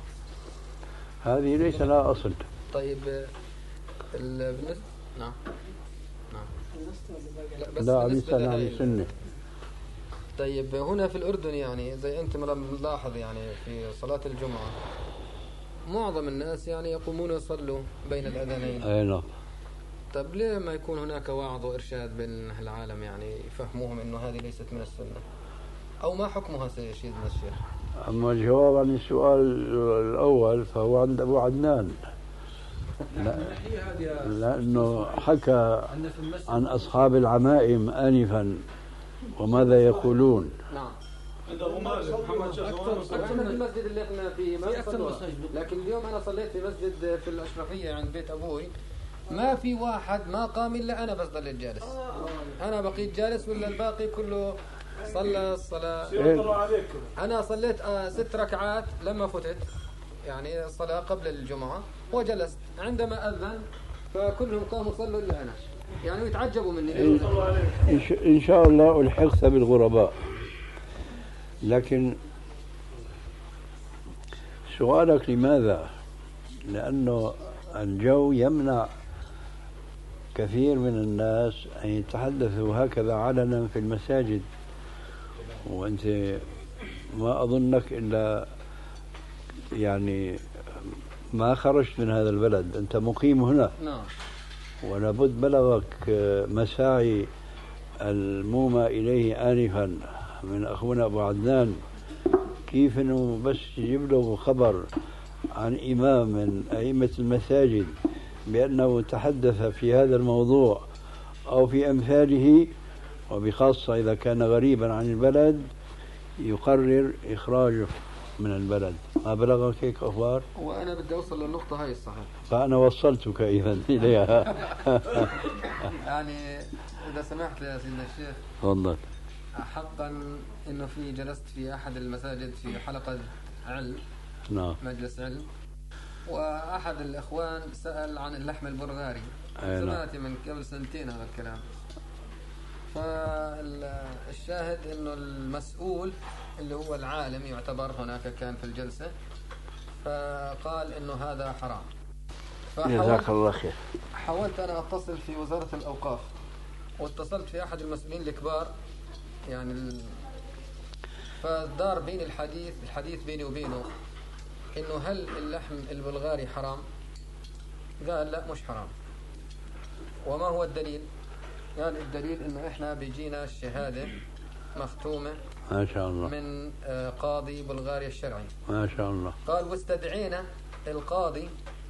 هذه ليس لها أصل. طيب بالنسبة نعم نعم لا بس لا بالنسبة عن السنة. طيب هنا في الأردن يعني زي أنت ملاحظ يعني في صلاة الجمعة معظم الناس يعني يقومون يصلوا بين الأذانين. أي نعم. طب ليه ما يكون هناك وعظ وإرشاد بين العالم يعني يفهموهم إنه هذه ليست من السنة، أو ما حكمها سيدنا الشيخ؟ أما الجواب عن السؤال الأول فهو عند أبو عدنان، لا لأنه حكى عن أصحاب العمائم آنفا وماذا يقولون. نعم. أكثر من المسجد اللي احنا فيه ما يصلوا، لكن اليوم أنا صليت في مسجد في الأشرفية عند بيت أبوي ما في واحد ما قام إلا أنا بس ضليت جالس. أنا بقيت جالس ولا الباقي كله صلى الصلاة. أنا صليت ست ركعات لما فتت يعني الصلاة قبل الجمعة وجلست، عندما أذن فكلهم قاموا صلوا إلا أنا، يعني يتعجبوا مني. إن شاء الله ألحقت بالغرباء. لكن سؤالك لماذا؟ لأنه الجو يمنع كثير من الناس أن يتحدثوا هكذا علنا في المساجد، وأنت ما أظنك إلا يعني ما خرجت من هذا البلد، أنت مقيم هنا. نعم. ولابد بلغك مساعي المومى إليه آنفا من أخونا أبو عدنان، كيف أنه بس يجيب له خبر عن إمام من أئمة المساجد بأنه تحدث في هذا الموضوع أو في أمثاله، وبخاصة إذا كان غريبا عن البلد يقرر إخراجه من البلد. ما بلغك هيك أخبار؟ وأنا بدي أوصل للنقطة هاي الصحيح، فأنا وصلتك إذا إليها. يعني إذا سمحت يا سيدنا الشيخ. تفضل. حقا إنه في جلست في أحد المساجد في حلقة علم. نعم. مجلس علم، وأحد الإخوان سأل عن اللحم البلغاري. سمعت من قبل سنتين هذا الكلام. فالشاهد إنه المسؤول اللي هو العالم يعتبر هناك كان في الجلسة، فقال إنه هذا حرام. جزاك الله خير. حاولت أنا أتصل في وزارة الأوقاف، واتصلت في أحد المسؤولين الكبار يعني ال... فدار بين الحديث الحديث بيني وبينه إنه هل اللحم البلغاري حرام؟ قال لا مش حرام. وما هو الدليل؟ قال الدليل إنه إحنا بيجينا الشهادة مختومة ما شاء الله من قاضي بلغاريا الشرعي. ما شاء الله. قال واستدعينا القاضي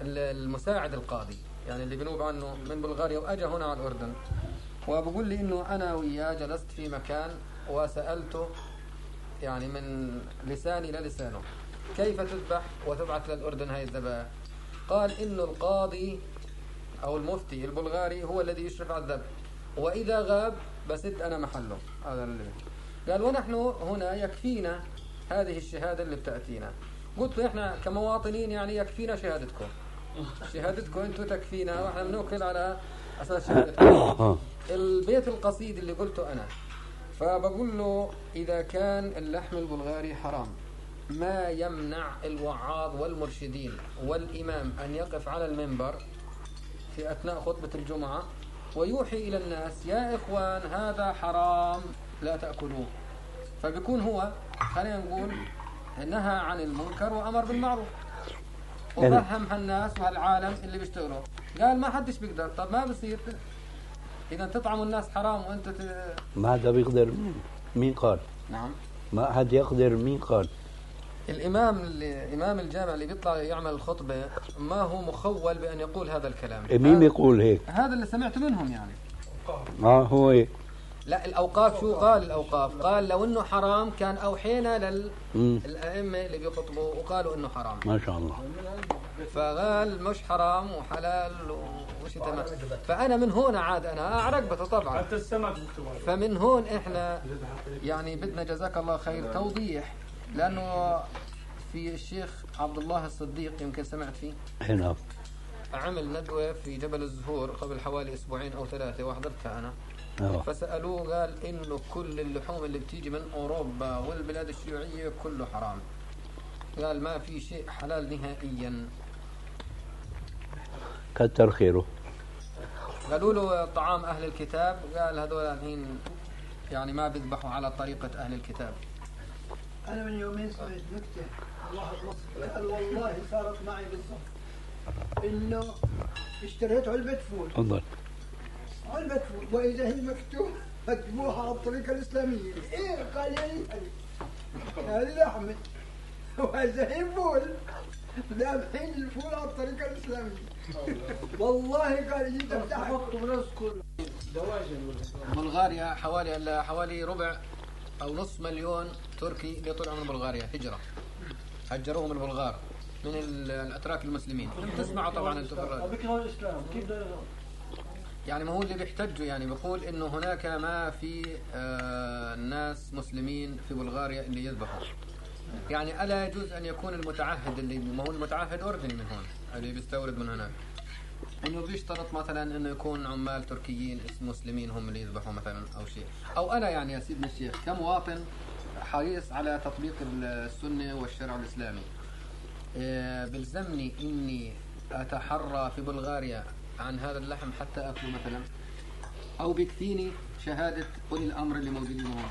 المساعد القاضي يعني اللي بنوب عنه من بلغاريا وأجا هنا على الأردن، وبقول لي إنه أنا وياه جلست في مكان وسألته يعني من لساني للسانه كيف تذبح وتبعث للأردن هاي الذبائح؟ قال إنه القاضي أو المفتي البلغاري هو الذي يشرف على الذبح، وإذا غاب بسد أنا محله. هذا اللي قال. ونحن هنا يكفينا هذه الشهادة اللي بتأتينا. قلت له إحنا كمواطنين يعني يكفينا شهادتكم، شهادتكم أنتم تكفينا، وإحنا بنوكل على أساس شهادتكم. البيت القصيد اللي قلته أنا، فبقول له إذا كان اللحم البلغاري حرام ما يمنع الوعاظ والمرشدين والإمام أن يقف على المنبر في أثناء خطبة الجمعة ويوحي إلى الناس يا إخوان هذا حرام لا تأكلوه، فبيكون هو خلينا نقول نهى عن المنكر وأمر بالمعروف وفهم هالناس وهالعالم اللي بيشتغلوا. قال ما حدش بيقدر. طب ما بصير إذا تطعموا الناس حرام وأنت ت... ما حدا بيقدر. مين قال؟ نعم ما حد يقدر. مين قال؟ الإمام اللي إمام الجامع اللي بيطلع يعمل الخطبة ما هو مخول بأن يقول هذا الكلام. مين بيقول هيك؟ هذا اللي سمعت منهم يعني. ما هو هيك. لا الأوقاف شو قال؟ الأوقاف قال لو إنه حرام كان أوحينا للأئمة اللي بيخطبوا وقالوا إنه حرام. ما شاء الله. فقال مش حرام وحلال وش تمام. فأنا من هون عاد أنا أعرقبته طبعا. حتى السمك. فمن هون إحنا يعني بدنا جزاك الله خير توضيح، لأنه في الشيخ عبد الله الصديق يمكن سمعت فيه. هنا. عمل ندوة في جبل الزهور قبل حوالي أسبوعين أو ثلاثة وحضرتها أنا. أوه. فسألوه قال إنه كل اللحوم اللي بتيجي من أوروبا والبلاد الشيوعية كله حرام. قال ما في شيء حلال نهائيا. كتر خيره. قالوا له طعام أهل الكتاب، قال هذول الحين يعني ما بيذبحوا على طريقة أهل الكتاب. أنا من يومين سمعت نكتة واحد مصري قال والله صارت معي بالضبط إنه اشتريت علبة فول. تفضل. علبة فول وإذا هي مكتوب مكتوبها على الطريقة الإسلامية. إيه قال لي هذه لحمة وإذا هي فول ذابحين الفول على الطريقة الإسلامية. والله قال جيت افتح بلغاريا حوالي حوالي ربع أو نصف مليون تركي اللي طلعوا من بلغاريا هجرة، هجروهم البلغار من الأتراك المسلمين. تسمعوا طبعا أنتم في الراديو. بيكرهوا الإسلام كيف ده؟ يعني ما هو اللي بيحتجوا يعني بيقول إنه هناك ما في آه ناس مسلمين في بلغاريا اللي يذبحوا. يعني ألا يجوز أن يكون المتعهد اللي ما هو المتعهد أردني من هون اللي بيستورد من هناك إنه بيشترط مثلا إنه يكون عمال تركيين مسلمين هم اللي يذبحوا مثلا أو شيء. أو أنا يعني يا سيدنا الشيخ كمواطن حريص على تطبيق السنة والشرع الإسلامي إيه بلزمني إني أتحرى في بلغاريا عن هذا اللحم حتى أكله مثلا، أو بيكفيني شهادة أولي الأمر اللي موجودين هون؟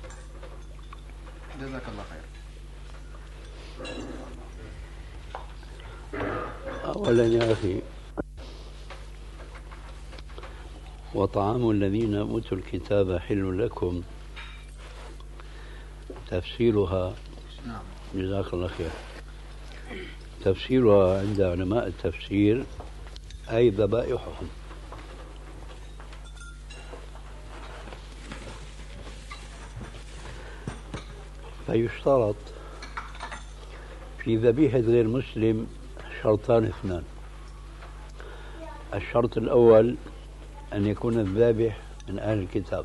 جزاك الله خير. أولا يا أخي وطعام الذين أوتوا الكتاب حل لكم تفسيرها. نعم. جزاك الله خير. تفسيرها عند علماء التفسير أي ذبائحهم. فيشترط في ذبيحة غير مسلم شرطان اثنان. الشرط الأول أن يكون الذابح من أهل الكتاب،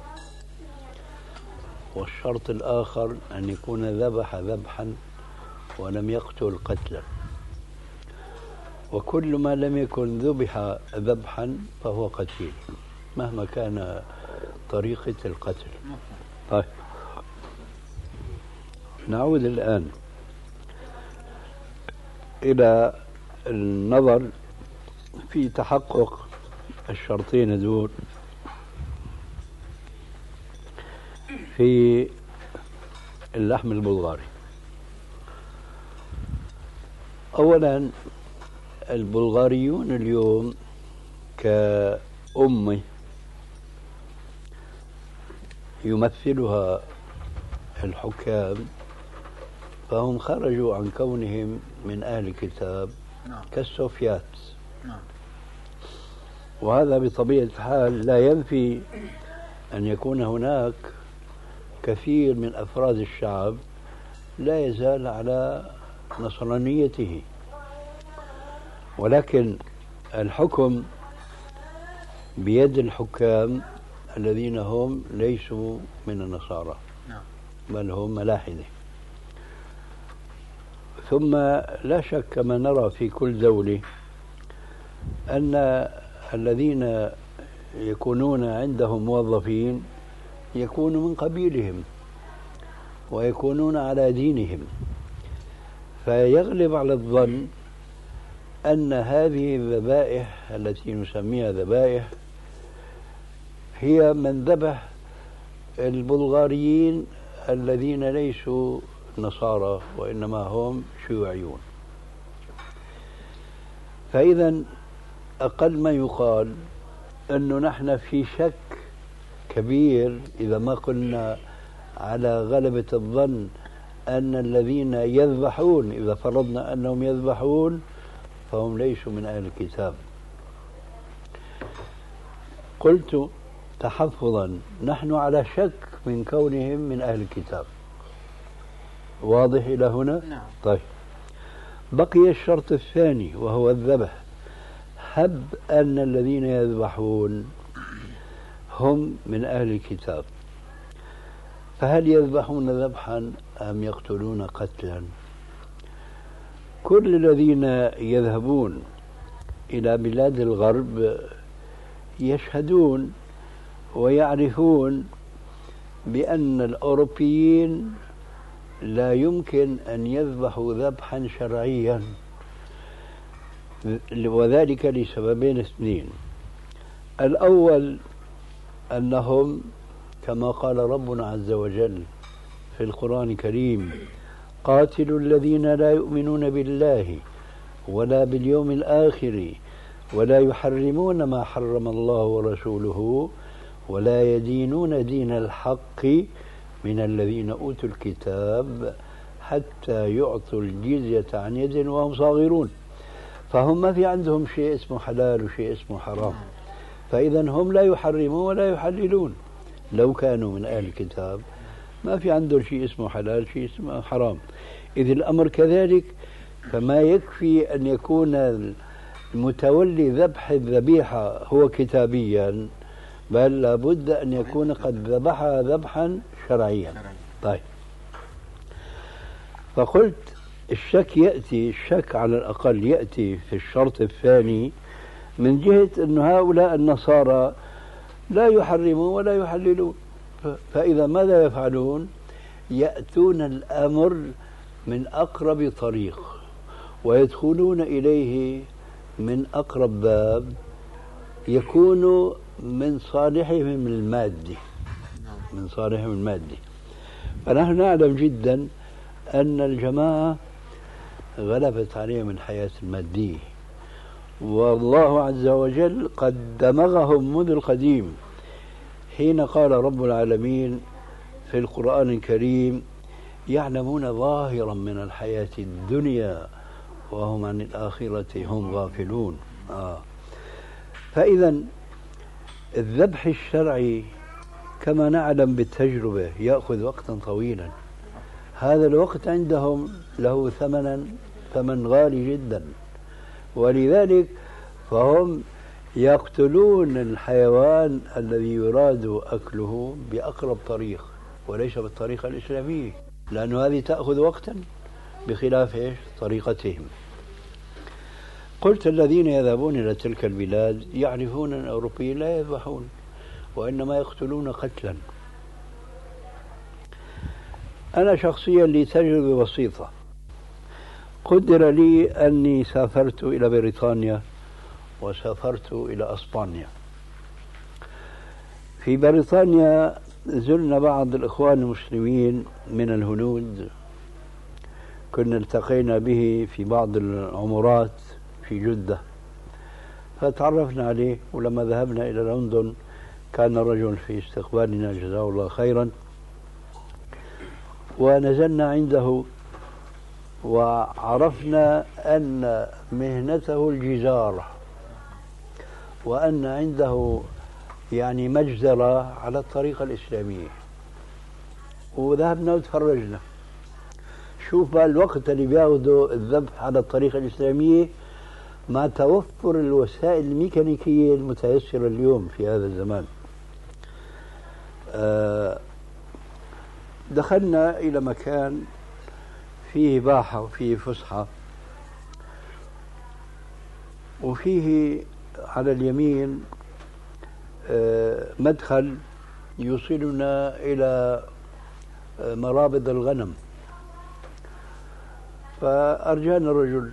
والشرط الآخر أن يكون ذبح ذبحا ولم يقتل قتلا، وكل ما لم يكن ذبح ذبحا فهو قتيل مهما كان طريقة القتل. طيب نعود الآن إلى النظر في تحقق الشرطين دول في اللحم البلغاري. أولا البلغاريون اليوم كأمة يمثلها الحكام، فهم خرجوا عن كونهم من أهل الكتاب كالسوفيات. وهذا بطبيعة الحال لا ينفي أن يكون هناك كثير من أفراد الشعب لا يزال على نصرانيته، ولكن الحكم بيد الحكام الذين هم ليسوا من النصارى بل هم ملاحدة. ثم لا شك كما نرى في كل دولة أن الذين يكونون عندهم موظفين يكونوا من قبيلهم ويكونون على دينهم، فيغلب على الظن أن هذه الذبائح التي نسميها ذبائح هي من ذبح البلغاريين الذين ليسوا نصارى وإنما هم شيوعيون. فإذا أقل ما يقال أنه نحن في شك كبير إذا ما قلنا على غلبة الظن أن الذين يذبحون، إذا فرضنا أنهم يذبحون، فهم ليسوا من أهل الكتاب. قلت تحفظا نحن على شك من كونهم من أهل الكتاب. واضح إلى هنا؟ نعم. طيب، بقي الشرط الثاني وهو الذبح. هب أن الذين يذبحون هم من أهل الكتاب، فهل يذبحون ذبحا أم يقتلون قتلا؟ كل الذين يذهبون إلى بلاد الغرب يشهدون ويعرفون بأن الأوروبيين لا يمكن أن يذبحوا ذبحا شرعيا، وذلك لسببين اثنين. الأول أنهم كما قال ربنا عز وجل في القرآن الكريم: قاتلوا الذين لا يؤمنون بالله ولا باليوم الآخر ولا يحرمون ما حرم الله ورسوله ولا يدينون دين الحق من الذين أوتوا الكتاب حتى يعطوا الجزية عن يد وهم صاغرون. فهم ما في عندهم شيء اسمه حلال وشيء اسمه حرام، فإذا هم لا يحرمون ولا يحللون. لو كانوا من أهل الكتاب ما في عندهم شيء اسمه حلال شيء اسمه حرام. إذ الأمر كذلك، فما يكفي أن يكون المتولي ذبح الذبيحة هو كتابيا، بل لابد أن يكون قد ذبحها ذبحا شرعيا. طيب، فقلت الشك يأتي، الشك على الأقل يأتي في الشرط الثاني من جهة أن هؤلاء النصارى لا يحرمون ولا يحللون، فإذا ماذا يفعلون؟ يأتون الأمر من أقرب طريق ويدخلون إليه من أقرب باب يكون من صالحهم المادي، من صالحهم المادي. فنحن نعلم جدا أن الجماعة غلبت عليهم الحياة المادية، والله عز وجل قد دمغهم منذ القديم حين قال رب العالمين في القرآن الكريم: يعلمون ظاهرا من الحياة الدنيا وهم عن الآخرة هم غافلون. آه. فإذا الذبح الشرعي كما نعلم بالتجربة يأخذ وقتا طويلا. هذا الوقت عندهم له ثمنا ثمن غالي جدا، ولذلك فهم يقتلون الحيوان الذي يراد أكله بأقرب طريق وليس بالطريقة الإسلامية، لأن هذه تأخذ وقتا بخلاف إيش؟ طريقتهم. قلت الذين يذهبون إلى تلك البلاد يعرفون أن الأوروبيين لا يذبحون وإنما يقتلون قتلا. أنا شخصيا لي تجربة بسيطة. قدر لي أني سافرت إلى بريطانيا وسافرت إلى أسبانيا. في بريطانيا زرنا بعض الإخوان المسلمين من الهنود، كنا التقينا به في بعض العمرات في جدة فتعرفنا عليه، ولما ذهبنا إلى لندن كان رجل في استقبالنا جزاه الله خيرا، ونزلنا عنده وعرفنا أن مهنته الجزارة، وأن عنده يعني مجزرة على الطريقة الإسلامية، وذهبنا وتفرجنا. شوف بقى الوقت اللي بياخده الذبح على الطريقة الإسلامية مع توفر الوسائل الميكانيكية المتيسرة اليوم في هذا الزمان. دخلنا إلى مكان فيه باحة وفيه فسحة، وفيه على اليمين مدخل يوصلنا إلى مرابض الغنم. فأرجانا الرجل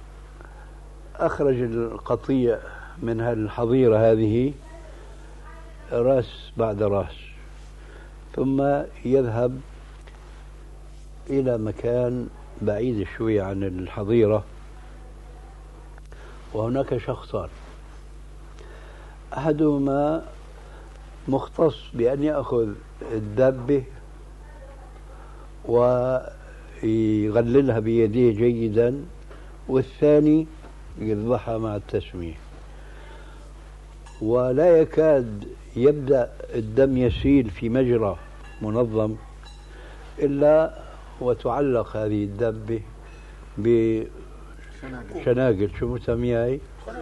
أخرج القطيع من الحظيرة هذه راس بعد راس، ثم يذهب إلى مكان بعيد شوي عن الحظيرة، وهناك شخصان، أحدهما مختص بأن يأخذ الدابة ويغللها بيديه جيدا، والثاني يذبحها مع التسمية. ولا يكاد يبدأ الدم يسيل في مجرى منظم إلا وتعلق هذه الدابة بشناقل، شو مسميها هي؟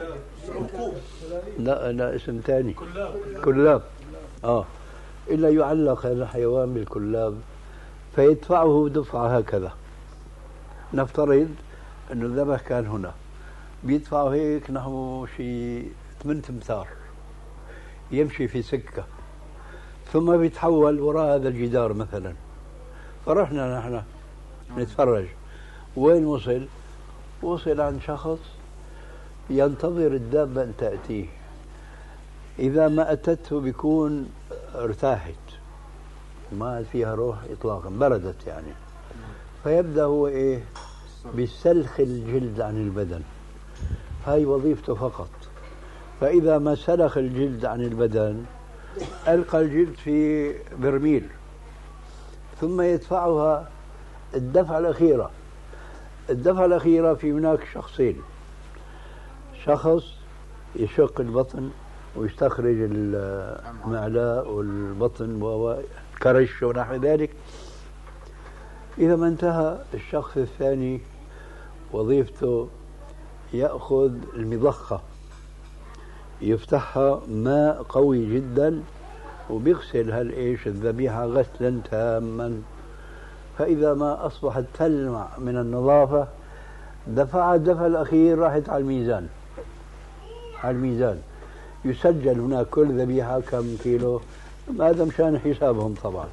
لا لا اسم ثاني، كلاب. كلاب اه إلا يعلق هذا الحيوان بالكلاب فيدفعه دفعة هكذا. نفترض أن الذبح كان هنا، بيدفعه هيك نحو شيء ثمانية أمتار، يمشي في سكة، ثم بيتحول وراء هذا الجدار مثلا. فرحنا نحن نتفرج، وين وصل؟ وصل عند شخص ينتظر الدابة أن تأتيه، إذا ما أتته بيكون ارتاحت، ما فيها روح إطلاقا، بردت يعني. فيبدأ هو إيه؟ بسلخ الجلد عن البدن، هاي وظيفته فقط. فإذا ما سلخ الجلد عن البدن ألقى الجلد في برميل، ثم يدفعها الدفعة الأخيرة. الدفعة الأخيرة في هناك شخصين، شخص يشق البطن ويستخرج المعلاء والبطن وكرش ونحو ذلك. إذا ما انتهى الشخص الثاني وظيفته يأخذ المضخة، يفتحها ماء قوي جدا وبيغسل هالإيش الذبيحة غسلا تاما، فإذا ما أصبحت تلمع من النظافة دفع الدفع الأخير، راحت على الميزان. على الميزان يسجل هناك كل ذبيحة كم كيلو، هذا مشان حسابهم طبعا.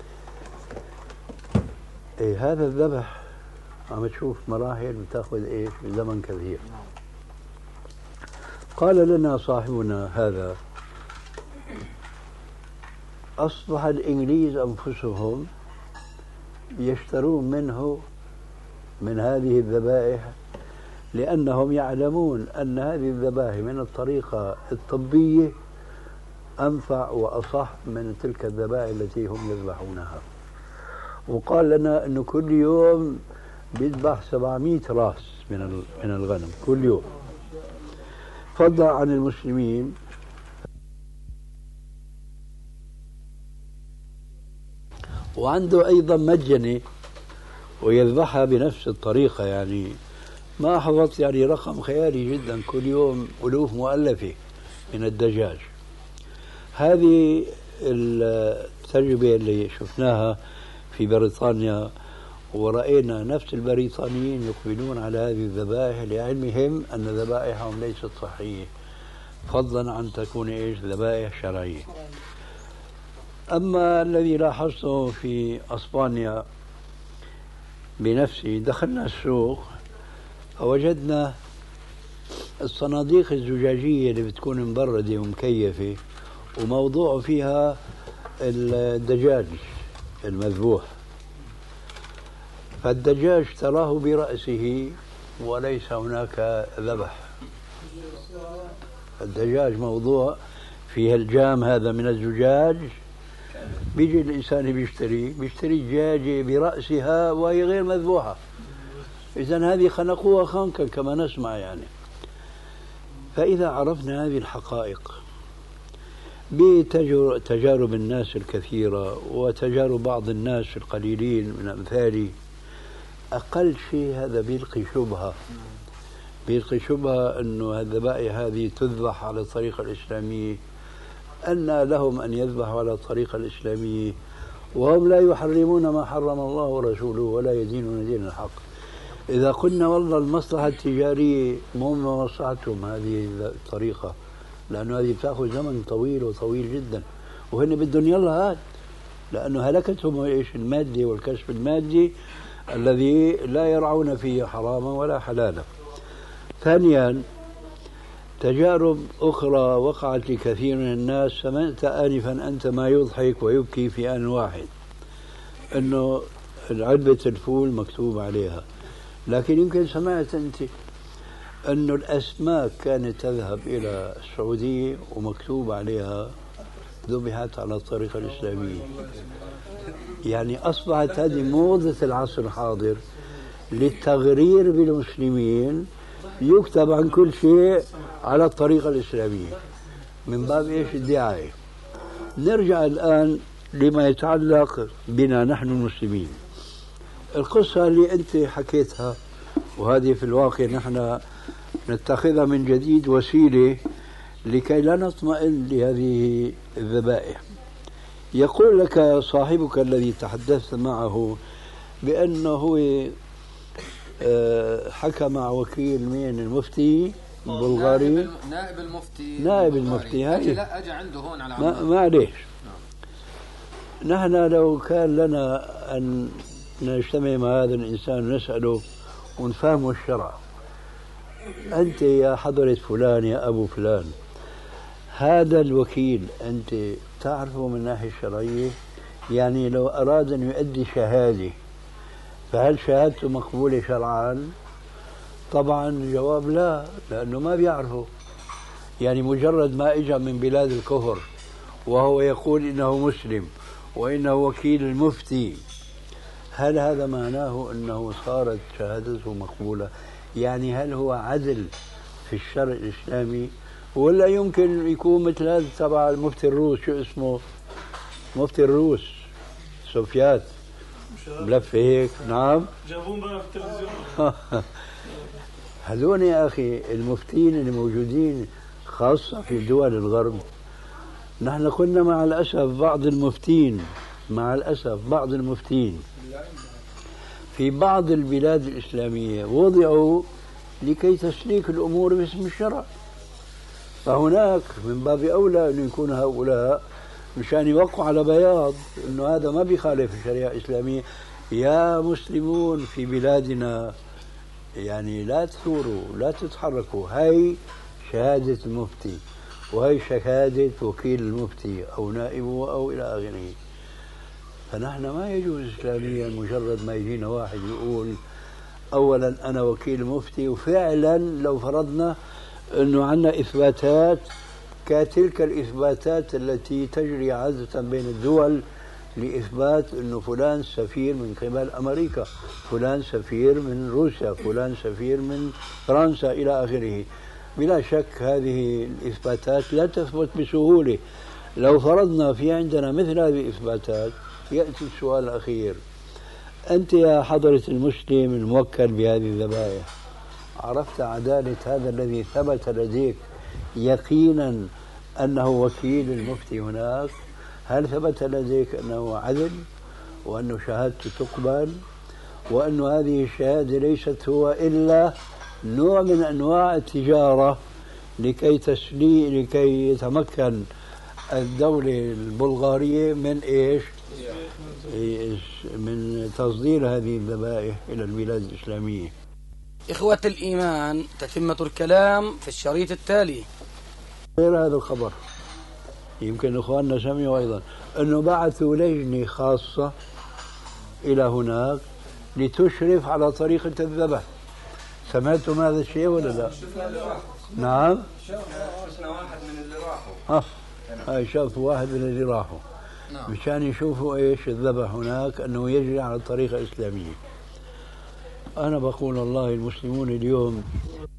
إيه هذا الذبح عم تشوف مراحل بتاخذ إيش بزمن كثير. قال لنا صاحبنا هذا أصبح الإنجليز أنفسهم يشترون منه من هذه الذبائح، لأنهم يعلمون أن هذه الذبائح من الطريقة الطبية أنفع وأصح من تلك الذبائح التي هم يذبحونها. وقال لنا أنه كل يوم بيذبح سبعمائة راس من من الغنم كل يوم، فضلا عن المسلمين. وعنده أيضا مجنة ويذبحها بنفس الطريقة، يعني ما حفظت يعني رقم خيالي جدا، كل يوم ألوف مؤلفة من الدجاج. هذه التجربة اللي شفناها في بريطانيا، ورأينا نفس البريطانيين يقبلون على هذه الذبائح لعلمهم أن ذبائحهم ليست صحية، فضلا عن تكون إيش ذبائح شرعية. أما الذي لاحظته في أسبانيا بنفسي، دخلنا السوق فوجدنا الصناديق الزجاجية اللي بتكون مبردة ومكيفة وموضوع فيها الدجاج المذبوح، فالدجاج تراه برأسه وليس هناك ذبح. الدجاج موضوع فيها الجام هذا من الزجاج، بيجي الإنسان بيشتري بيشتري دجاجة برأسها وهي غير مذبوحة، إذن هذه خنقوها خنقا كما نسمع يعني. فإذا عرفنا هذه الحقائق بتجارب الناس الكثيرة وتجارب بعض الناس القليلين من أمثالي، أقل شيء هذا بيلقي شبهة بيلقي شبهة أنه الذبائح هذه تذبح على الطريقة الإسلامية، أن لهم أن يذبحوا على الطريقة الإسلامية وهم لا يحرمون ما حرم الله ورسوله ولا يدينون دين الحق. إذا قلنا والله المصلحة التجارية مو من مصلحتهم هذه الطريقة، لأنه هذه بتأخذ زمن طويل وطويل جدا، وهن بدهم يلا هاد، لأنه هلكتهم إيش المادة والكسب المادي الذي لا يرعون فيه حراما ولا حلالا. ثانيا، تجارب أخرى وقعت لكثير من الناس، سمعت آنفا أنت ما يضحك ويبكي في آن واحد، أنه علبة الفول مكتوب عليها، لكن يمكن سمعت أنت أنه الأسماك كانت تذهب إلى السعودية ومكتوب عليها ذبحت على الطريقة الإسلامية. يعني أصبحت هذه موضة العصر الحاضر للتغرير بالمسلمين، يكتب عن كل شيء على الطريقة الإسلامية من باب إيش؟ الدعاية. نرجع الآن لما يتعلق بنا نحن المسلمين. القصة اللي أنت حكيتها، وهذه في الواقع نحن نتخذها من جديد وسيلة لكي لا نطمئن لهذه الذبائح. يقول لك صاحبك الذي تحدثت معه بأنه هو حكى مع وكيل من المفتي البلغاري، نائب المفتي نائب المفتي هاي لا أجي عنده هون على ما معليش. نحن لو كان لنا أن نجتمع مع هذا الإنسان ونسأله ونفهمه الشرع، أنت يا حضرة فلان يا أبو فلان، هذا الوكيل أنت تعرفه من الناحية الشرعية؟ يعني لو أراد أن يؤدي شهادة فهل شهادته مقبولة شرعا؟ طبعا الجواب لا، لأنه ما بيعرفه. يعني مجرد ما إجا من بلاد الكفر وهو يقول إنه مسلم وإنه وكيل المفتي، هل هذا معناه أنه صارت شهادته مقبولة؟ يعني هل هو عدل في الشرع الإسلامي؟ ولا يمكن يكون مثل هذا تبع المفتي الروس، شو اسمه مفتي الروس سوفيات ملف هيك؟ نعم جابون بقى في التلفزيون. هذول يا أخي المفتين اللي موجودين خاصة في دول الغرب، نحن كنا مع الأسف بعض المفتين مع الأسف بعض المفتين في بعض البلاد الإسلامية وضعوا لكي تسليك الأمور باسم الشرع، فهناك من باب أولى أن يكون هؤلاء مشان يوقعوا على بياض أنه هذا ما بيخالف الشريعة الإسلامية. يا مسلمون في بلادنا يعني لا تثوروا لا تتحركوا، هاي شهادة المفتي وهي شهادة وكيل المفتي أو نائبه أو إلى آخره. فنحن ما يجوز إسلاميا مجرد ما يجينا واحد يقول أولا أنا وكيل مفتي، وفعلا لو فرضنا أنه عندنا إثباتات كتلك الإثباتات التي تجري عادة بين الدول لإثبات أنه فلان سفير من قبل أمريكا، فلان سفير من روسيا، فلان سفير من فرنسا إلى آخره. بلا شك هذه الإثباتات لا تثبت بسهولة. لو فرضنا في عندنا مثل هذه الإثباتات، يأتي السؤال الأخير: أنت يا حضرة المسلم الموكل بهذه الذبائح، عرفت عدالة هذا الذي ثبت لديك يقينا أنه وكيل المفتي هناك؟ هل ثبت لديك أنه عدل وأنه شهادته تقبل وأن هذه الشهادة ليست هو إلا نوع من أنواع التجارة لكي تسلي لكي يتمكن الدولة البلغارية من إيش؟ من تصدير هذه الذبائح إلى البلاد الإسلامية. إخوة الإيمان، تتمة الكلام في الشريط التالي. غير هذا الخبر يمكن إخواننا سمعوا أيضا أنه بعثوا لجنة خاصة إلى هناك لتشرف على طريقة الذبح. سمعتم هذا الشيء ولا لا؟ نعم شفنا واحد من اللي راحوا. اه هاي شافوا واحد من اللي راحوا مشان يشوفوا ايش الذبح هناك انه يجري على الطريقة الإسلامية. أنا بقول والله المسلمون اليوم